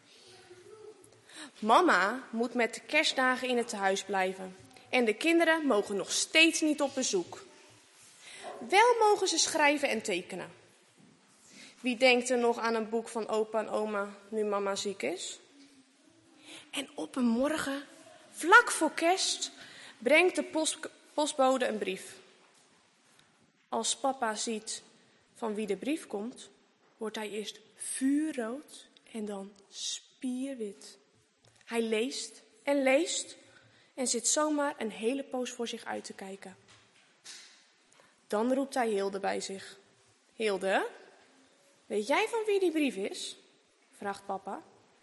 Mama moet met de kerstdagen in het tehuis blijven. En de kinderen mogen nog steeds niet op bezoek. Wel mogen ze schrijven en tekenen. Wie denkt er nog aan een boek van opa en oma nu mama ziek is? En op een morgen, vlak voor kerst, brengt de postbode een brief. Als papa ziet van wie de brief komt, wordt hij eerst vuurrood en dan spierwit. Hij leest en zit zomaar een hele poos voor zich uit te kijken. Dan roept hij Hilde bij zich. Hilde, weet jij van wie die brief is? Vraagt papa.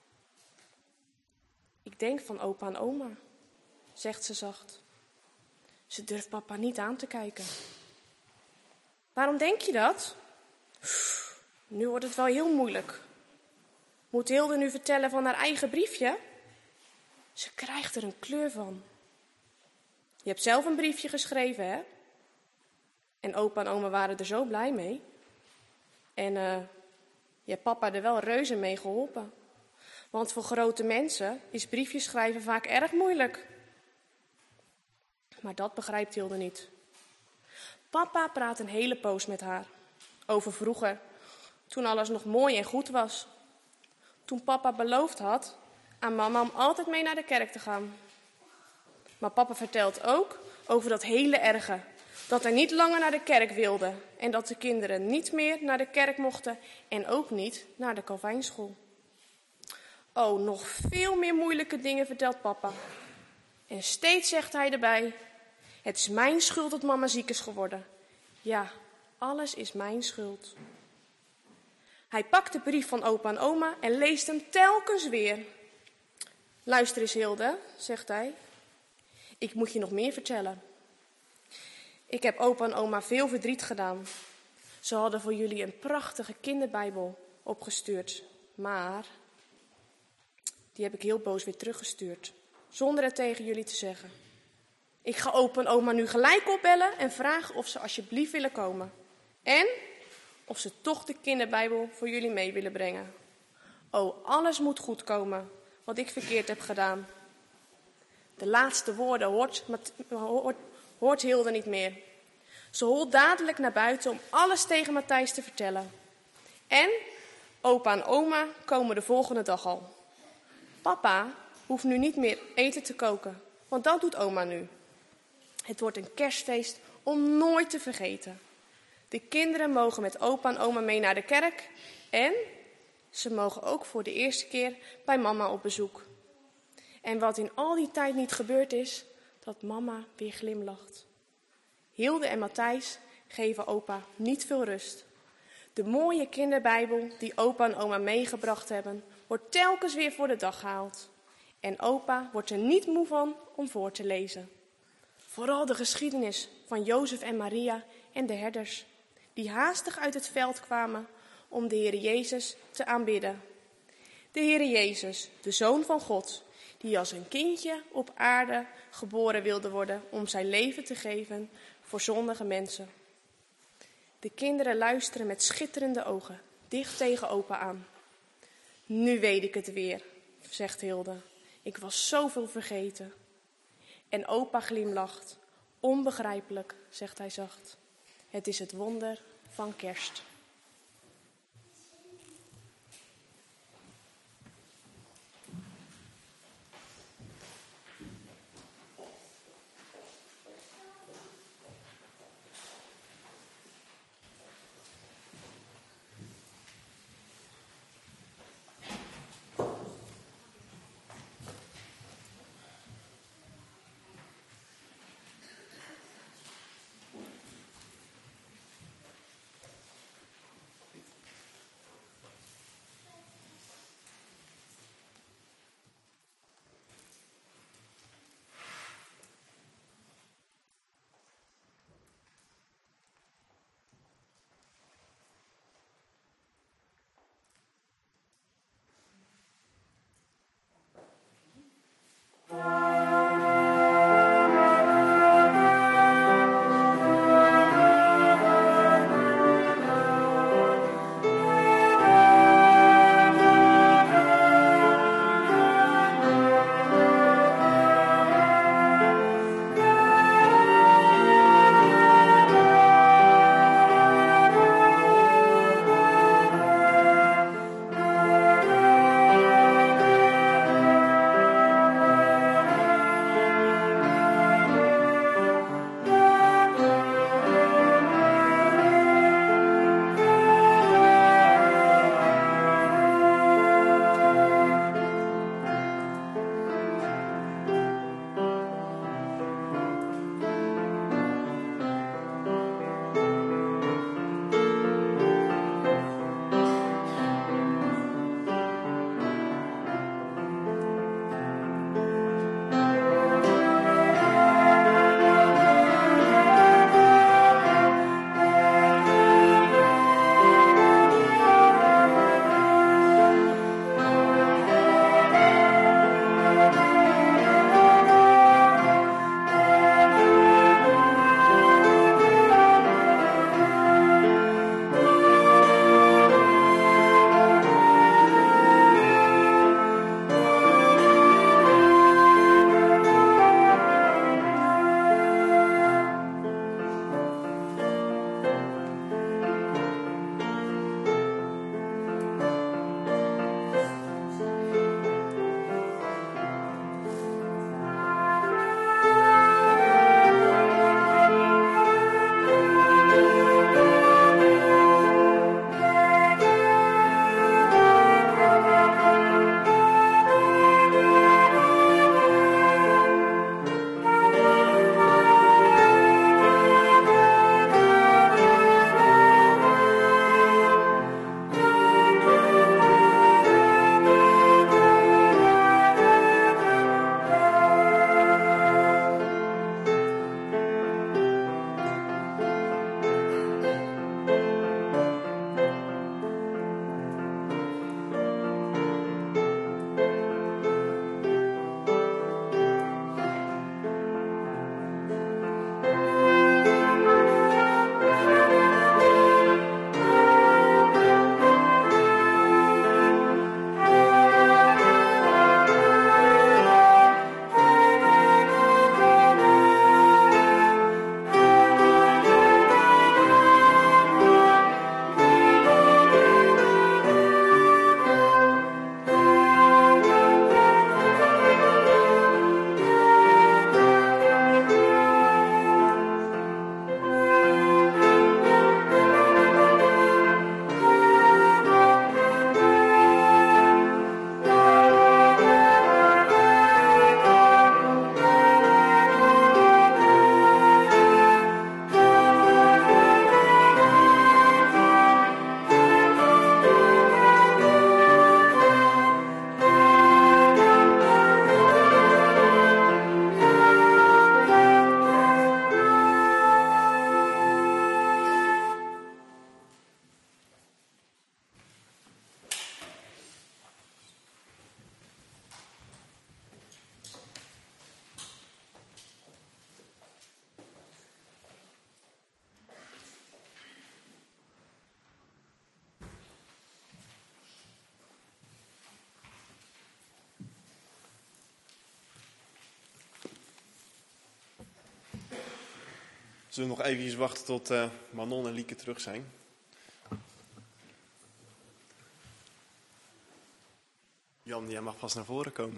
Ik denk van opa en oma, zegt ze zacht. Ze durft papa niet aan te kijken. Waarom denk je dat? Nu wordt het wel heel moeilijk. Moet Hilde nu vertellen van haar eigen briefje? Ze krijgt er een kleur van. Je hebt zelf een briefje geschreven, hè? En opa en oma waren er zo blij mee. En je hebt papa er wel reuze mee geholpen. Want voor grote mensen is briefjes schrijven vaak erg moeilijk. Maar dat begrijpt Hilde niet. Papa praat een hele poos met haar. Over vroeger, toen alles nog mooi en goed was. Toen papa beloofd had aan mama om altijd mee naar de kerk te gaan. Maar papa vertelt ook over dat hele erge. Dat hij niet langer naar de kerk wilde. En dat de kinderen niet meer naar de kerk mochten. En ook niet naar de Calvijnschool. Oh, nog veel meer moeilijke dingen vertelt papa. En steeds zegt hij erbij: het is mijn schuld dat mama ziek is geworden. Ja, alles is mijn schuld. Hij pakt de brief van opa en oma en leest hem telkens weer. Luister eens Hilde, zegt hij. Ik moet je nog meer vertellen. Ik heb opa en oma veel verdriet gedaan. Ze hadden voor jullie een prachtige kinderbijbel opgestuurd. Maar die heb ik heel boos weer teruggestuurd. Zonder het tegen jullie te zeggen. Ik ga opa en oma nu gelijk opbellen en vragen of ze alsjeblieft willen komen. En of ze toch de kinderbijbel voor jullie mee willen brengen. Oh, alles moet goed komen wat ik verkeerd heb gedaan. De laatste woorden hoort Hilde niet meer. Ze holt dadelijk naar buiten om alles tegen Matthijs te vertellen. En opa en oma komen de volgende dag al. Papa hoeft nu niet meer eten te koken, want dat doet oma nu. Het wordt een kerstfeest om nooit te vergeten. De kinderen mogen met opa en oma mee naar de kerk en ze mogen ook voor de eerste keer bij mama op bezoek. En wat in al die tijd niet gebeurd is, dat mama weer glimlacht. Hilde en Matthijs geven opa niet veel rust. De mooie kinderbijbel die opa en oma meegebracht hebben, wordt telkens weer voor de dag gehaald. En opa wordt er niet moe van om voor te lezen. Vooral de geschiedenis van Jozef en Maria en de herders, die haastig uit het veld kwamen om de Heer Jezus te aanbidden. De Heer Jezus, de Zoon van God, die als een kindje op aarde geboren wilde worden om zijn leven te geven voor zondige mensen. De kinderen luisteren met schitterende ogen, dicht tegen opa aan. Nu weet ik het weer, zegt Hilde. Ik was zoveel vergeten. En opa glimlacht. Onbegrijpelijk, zegt hij zacht. Het is het wonder van kerst. Zullen we nog even wachten tot Manon en Lieke terug zijn? Jan, jij mag pas naar voren komen.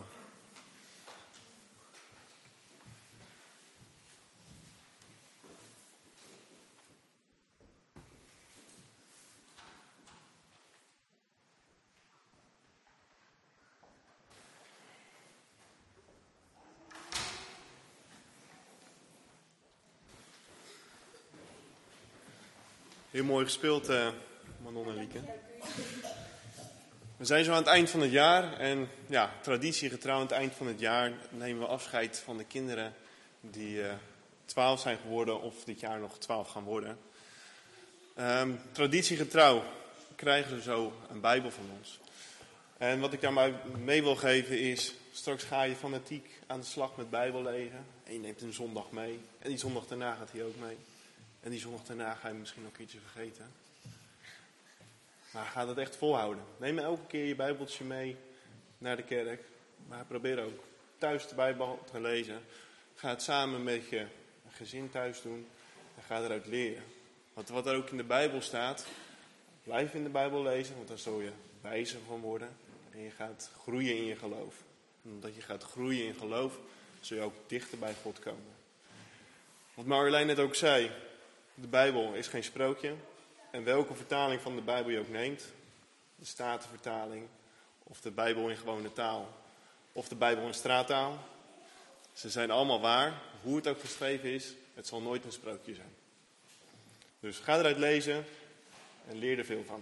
Heel mooi gespeeld, Manon en Lieke. We zijn zo aan het eind van het jaar en ja, traditiegetrouw aan het eind van het jaar nemen we afscheid van de kinderen die 12 zijn geworden of dit jaar nog 12 gaan worden. Traditiegetrouw krijgen ze zo een Bijbel van ons. En wat ik daar mee wil geven is, straks ga je fanatiek aan de slag met Bijbel lezen. En je neemt een zondag mee. En die zondag daarna gaat hij ook mee. En die zondag daarna ga je misschien ook ietsje vergeten. Maar ga dat echt volhouden. Neem elke keer je Bijbeltje mee naar de kerk. Maar probeer ook thuis de Bijbel te lezen. Ga het samen met je gezin thuis doen. En ga eruit leren. Want wat er ook in de Bijbel staat, blijf in de Bijbel lezen. Want daar zul je wijzer van worden. En je gaat groeien in je geloof. En omdat je gaat groeien in geloof, zul je ook dichter bij God komen. Wat Marjolein net ook zei, de Bijbel is geen sprookje. En welke vertaling van de Bijbel je ook neemt, de Statenvertaling, of de Bijbel in gewone taal, of de Bijbel in straattaal, ze zijn allemaal waar. Hoe het ook geschreven is, het zal nooit een sprookje zijn. Dus ga eruit lezen en leer er veel van.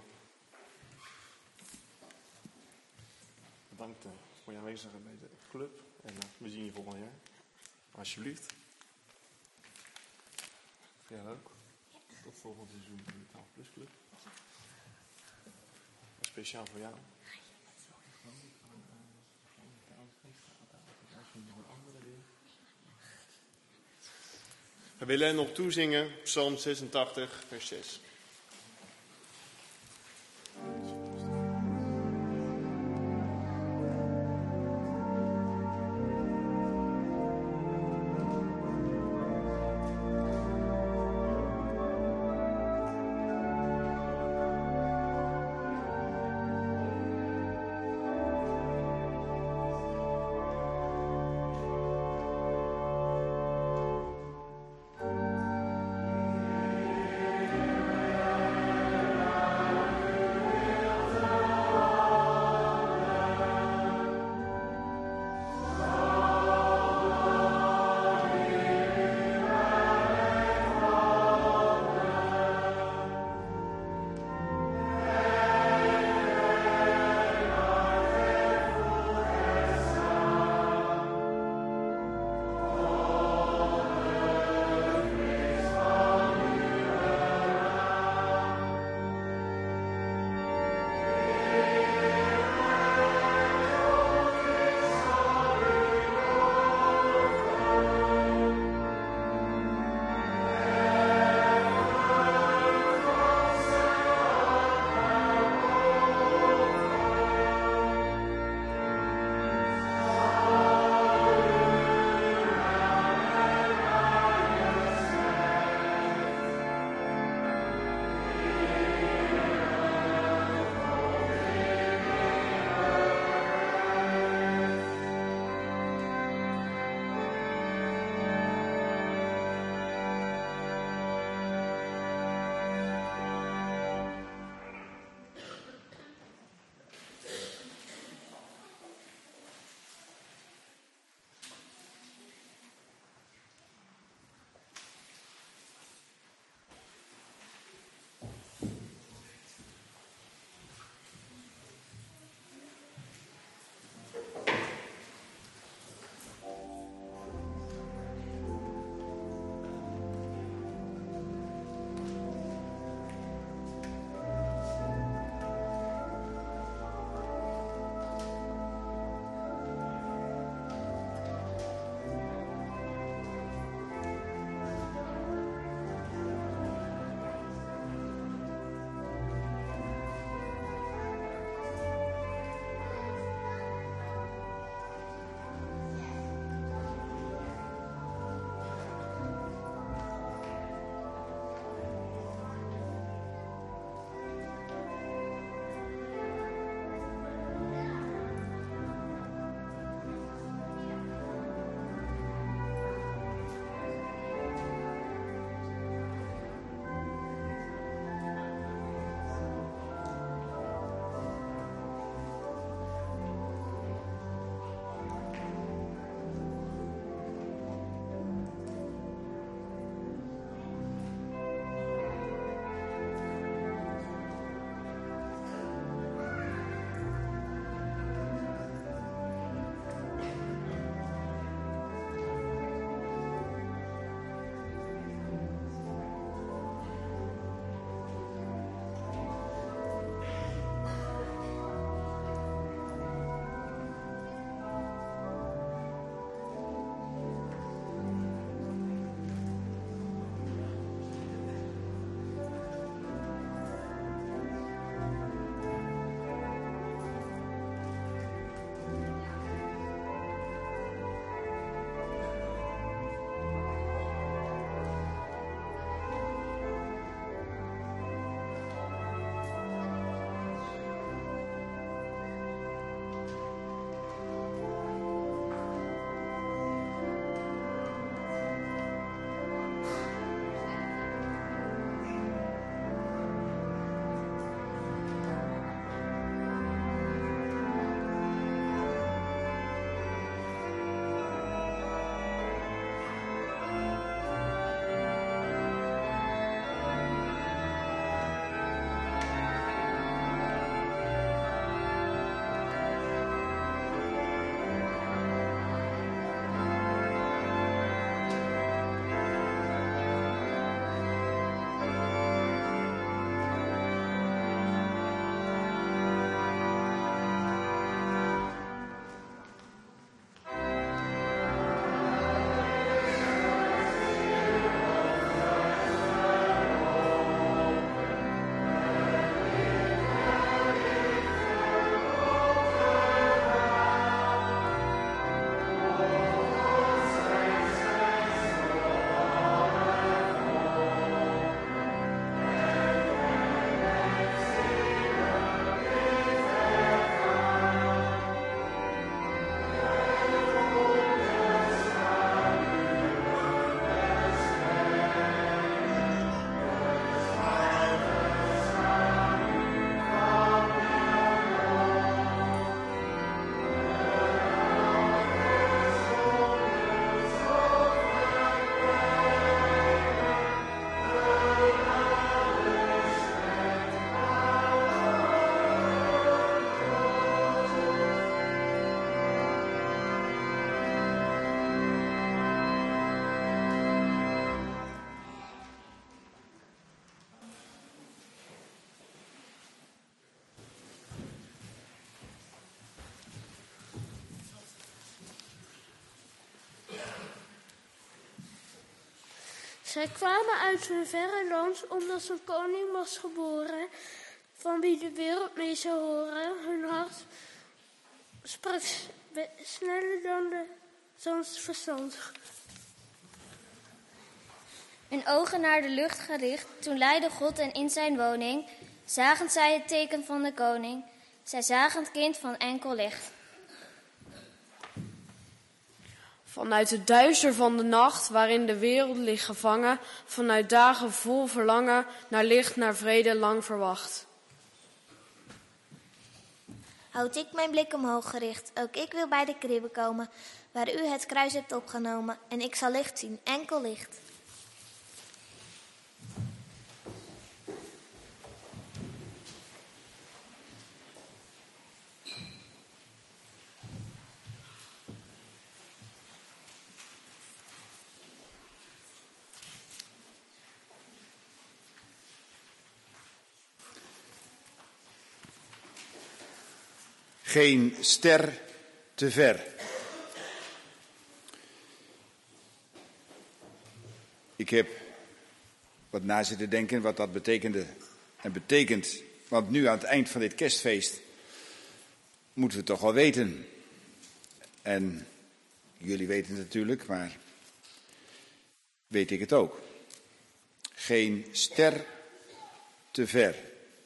Bedankt voor je aanwezigheid bij de club. En we zien je volgend jaar. Alsjeblieft. Ja, ook. Tot volgend seizoen in de Taal Plus Club. Speciaal voor jou. We willen nog toezingen, Psalm 86, vers 6. Zij kwamen uit hun verre land omdat een koning was geboren, van wie de wereld mee zou horen. Hun hart sprak sneller dan het verstand. Hun ogen naar de lucht gericht, toen leidde God hen in zijn woning. Zagen zij het teken van de koning. Zij zagen het kind van enkel licht. Vanuit het duister van de nacht, waarin de wereld ligt gevangen, vanuit dagen vol verlangen, naar licht, naar vrede, lang verwacht. Houd ik mijn blik omhoog gericht, ook ik wil bij de kribbe komen, waar u het kruis hebt opgenomen, en ik zal licht zien, enkel licht. Geen ster te ver. Ik heb wat na zitten denken wat dat betekende en betekent. Want nu aan het eind van dit kerstfeest moeten we het toch wel weten. En jullie weten het natuurlijk, maar weet ik het ook. Geen ster te ver.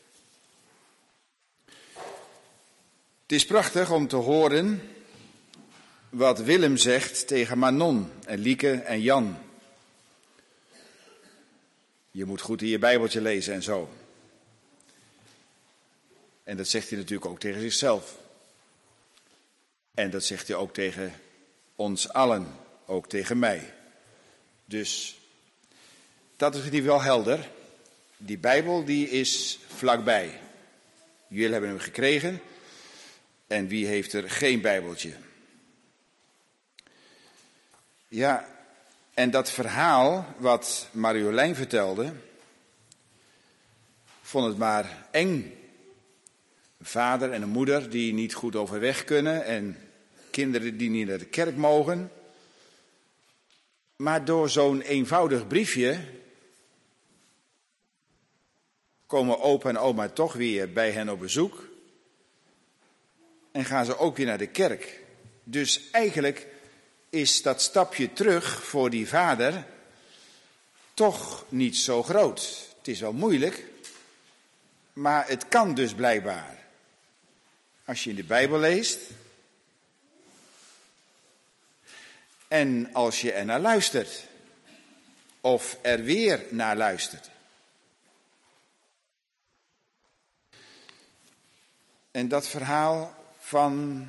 Het is prachtig om te horen wat Willem zegt tegen Manon en Lieke en Jan. Je moet goed in je Bijbeltje lezen en zo. En dat zegt hij natuurlijk ook tegen zichzelf. En dat zegt hij ook tegen ons allen, ook tegen mij. Dus dat is die wel helder. Die Bijbel die is vlakbij. Jullie hebben hem gekregen. En wie heeft er geen Bijbeltje? Ja, en dat verhaal wat Marjolein vertelde, vond het maar eng. Een vader en een moeder die niet goed overweg kunnen en kinderen die niet naar de kerk mogen. Maar door zo'n eenvoudig briefje komen opa en oma toch weer bij hen op bezoek. En gaan ze ook weer naar de kerk. Dus eigenlijk is dat stapje terug voor die vader toch niet zo groot. Het is wel moeilijk, maar het kan dus blijkbaar. Als je in de Bijbel leest en als je er naar luistert of er weer naar luistert. En dat verhaal van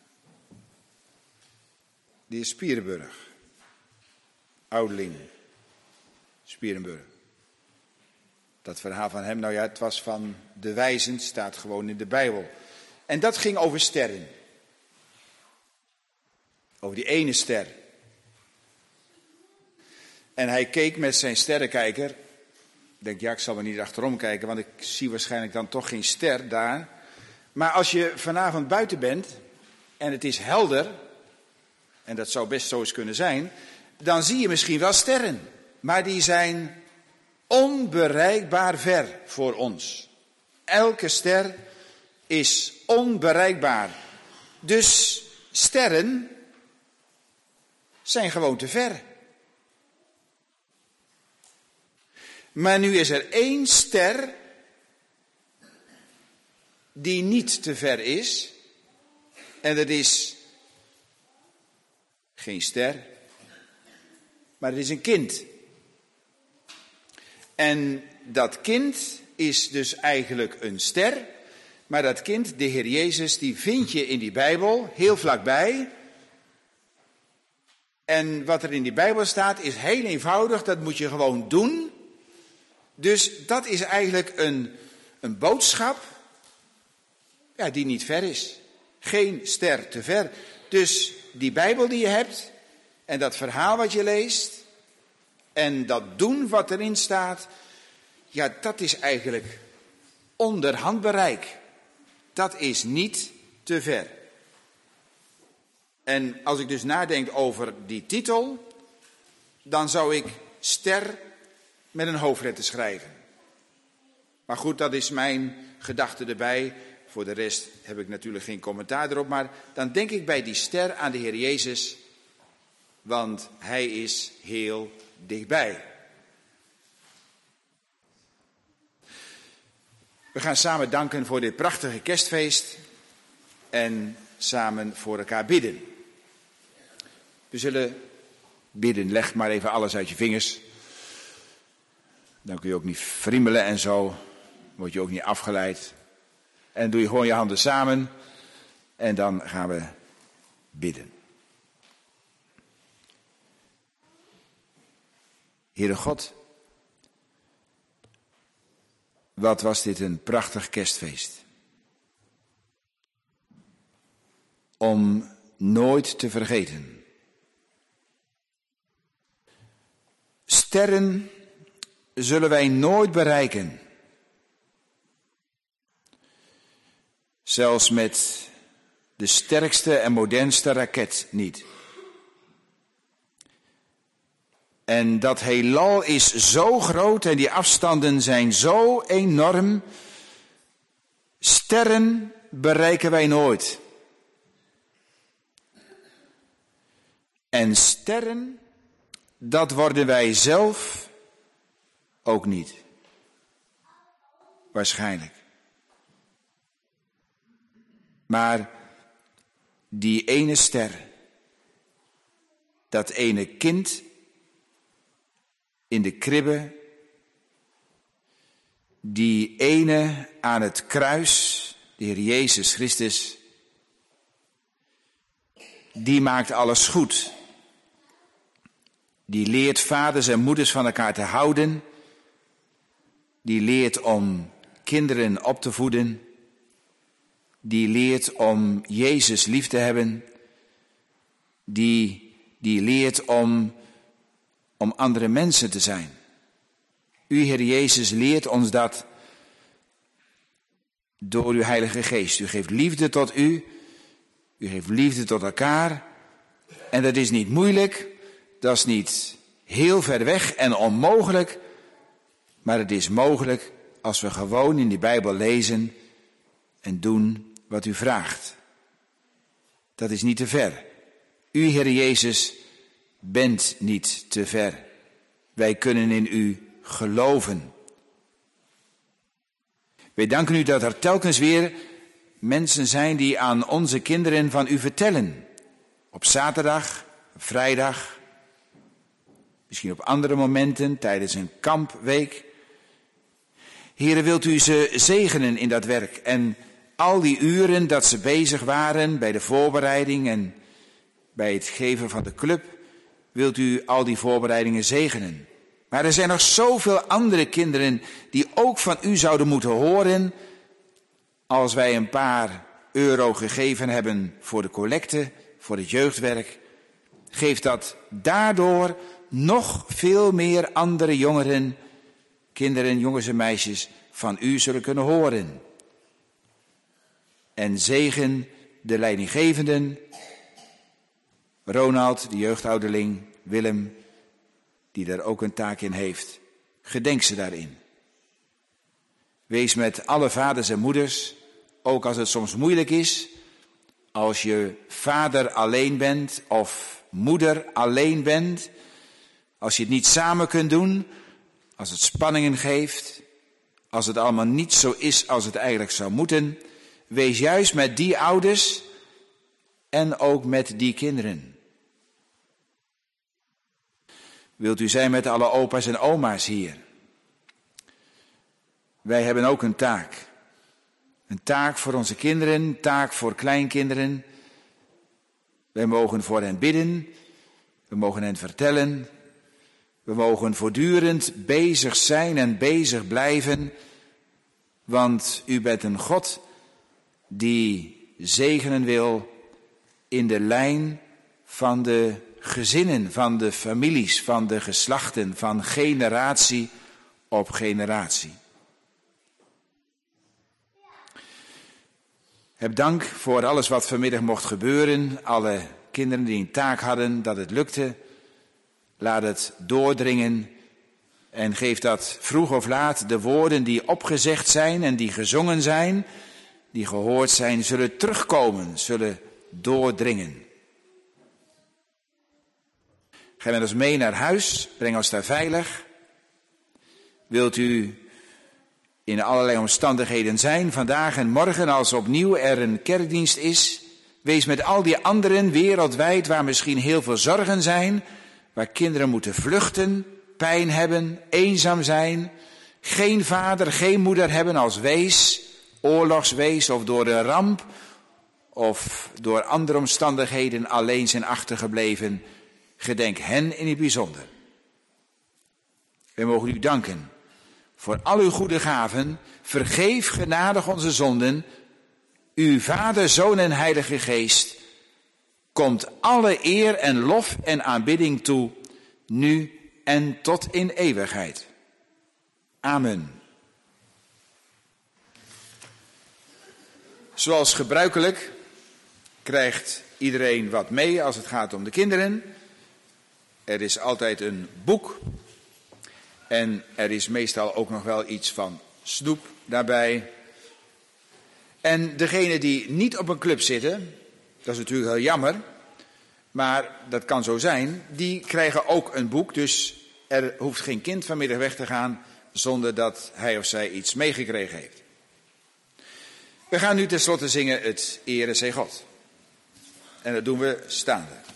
de heer Spierenburg, ouderling Spierenburg. Dat verhaal van hem, nou ja, het was van de wijzen, staat gewoon in de Bijbel. En dat ging over sterren. Over die ene ster. En hij keek met zijn sterrenkijker. Ik denk, ja, ik zal maar niet achterom kijken, want ik zie waarschijnlijk dan toch geen ster daar. Maar als je vanavond buiten bent en het is helder, en dat zou best zo eens kunnen zijn, dan zie je misschien wel sterren. Maar die zijn onbereikbaar ver voor ons. Elke ster is onbereikbaar. Dus sterren zijn gewoon te ver. Maar nu is er één ster die niet te ver is. En dat is geen ster, maar het is een kind. En dat kind is dus eigenlijk een ster. Maar dat kind, de Heer Jezus, die vind je in die Bijbel heel vlakbij. En wat er in die Bijbel staat is heel eenvoudig, dat moet je gewoon doen. Dus dat is eigenlijk een boodschap, ja, die niet ver is. Geen ster te ver. Dus die Bijbel die je hebt en dat verhaal wat je leest en dat doen wat erin staat, ja, dat is eigenlijk onder handbereik. Dat is niet te ver. En als ik dus nadenk over die titel, dan zou ik ster met een hoofdletter schrijven. Maar goed, dat is mijn gedachte erbij. Voor de rest heb ik natuurlijk geen commentaar erop. Maar dan denk ik bij die ster aan de Heer Jezus. Want hij is heel dichtbij. We gaan samen danken voor dit prachtige kerstfeest. En samen voor elkaar bidden. We zullen bidden. Leg maar even alles uit je vingers. Dan kun je ook niet friemelen en zo. Word je ook niet afgeleid. En doe je gewoon je handen samen. En dan gaan we bidden. Heere God. Wat was dit een prachtig kerstfeest. Om nooit te vergeten. Sterren zullen wij nooit bereiken. Zelfs met de sterkste en modernste raket niet. En dat heelal is zo groot en die afstanden zijn zo enorm. Sterren bereiken wij nooit. En sterren, dat worden wij zelf ook niet. Waarschijnlijk. Maar die ene ster, dat ene kind in de kribbe, die ene aan het kruis, de Heer Jezus Christus, die maakt alles goed. Die leert vaders en moeders van elkaar te houden. Die leert om kinderen op te voeden. Die leert om Jezus lief te hebben. Die leert om andere mensen te zijn. U, Heer Jezus, leert ons dat door uw Heilige Geest. U geeft liefde tot u. U geeft liefde tot elkaar. En dat is niet moeilijk. Dat is niet heel ver weg en onmogelijk. Maar het is mogelijk als we gewoon in die Bijbel lezen en doen wat u vraagt. Dat is niet te ver. U, Heer Jezus, bent niet te ver. Wij kunnen in u geloven. Wij danken u dat er telkens weer mensen zijn die aan onze kinderen van u vertellen. Op zaterdag, op vrijdag, misschien op andere momenten tijdens een kampweek. Heere, wilt u ze zegenen in dat werk en al die uren dat ze bezig waren bij de voorbereiding en bij het geven van de club, wilt u al die voorbereidingen zegenen. Maar er zijn nog zoveel andere kinderen die ook van u zouden moeten horen als wij een paar euro gegeven hebben voor de collecte, voor het jeugdwerk. Geeft dat daardoor nog veel meer andere jongeren, kinderen, jongens en meisjes van u zullen kunnen horen. En zegen de leidinggevenden, Ronald, de jeugdouderling, Willem, die daar ook een taak in heeft. Gedenk ze daarin. Wees met alle vaders en moeders, ook als het soms moeilijk is, als je vader alleen bent of moeder alleen bent, als je het niet samen kunt doen, als het spanningen geeft, als het allemaal niet zo is als het eigenlijk zou moeten, wees juist met die ouders en ook met die kinderen. Wilt u zijn met alle opa's en oma's hier? Wij hebben ook een taak. Een taak voor onze kinderen, een taak voor kleinkinderen. Wij mogen voor hen bidden, we mogen hen vertellen. We mogen voortdurend bezig zijn en bezig blijven. Want u bent een God die zegenen wil in de lijn van de gezinnen, van de families, van de geslachten, van generatie op generatie. Heb dank voor alles wat vanmiddag mocht gebeuren. Alle kinderen die een taak hadden, dat het lukte. Laat het doordringen En geef dat vroeg of laat de woorden die opgezegd zijn en die gezongen zijn, die gehoord zijn, zullen terugkomen, zullen doordringen. Ga met ons mee naar huis, breng ons daar veilig. Wilt u in allerlei omstandigheden zijn, vandaag en morgen, als opnieuw er een kerkdienst is, wees met al die anderen wereldwijd, waar misschien heel veel zorgen zijn, waar kinderen moeten vluchten, pijn hebben, eenzaam zijn, geen vader, geen moeder hebben als wees, oorlogswees of door een ramp of door andere omstandigheden alleen zijn achtergebleven. Gedenk hen in het bijzonder. We mogen u danken voor al uw goede gaven. Vergeef genadig onze zonden. Uw Vader, Zoon en Heilige Geest komt alle eer en lof en aanbidding toe, nu en tot in eeuwigheid. Amen. Zoals gebruikelijk krijgt iedereen wat mee als het gaat om de kinderen. Er is altijd een boek en er is meestal ook nog wel iets van snoep daarbij. En degenen die niet op een club zitten, dat is natuurlijk heel jammer, maar dat kan zo zijn, die krijgen ook een boek. Dus er hoeft geen kind vanmiddag weg te gaan zonder dat hij of zij iets meegekregen heeft. We gaan nu tenslotte zingen het Ere zij God. En dat doen we staande.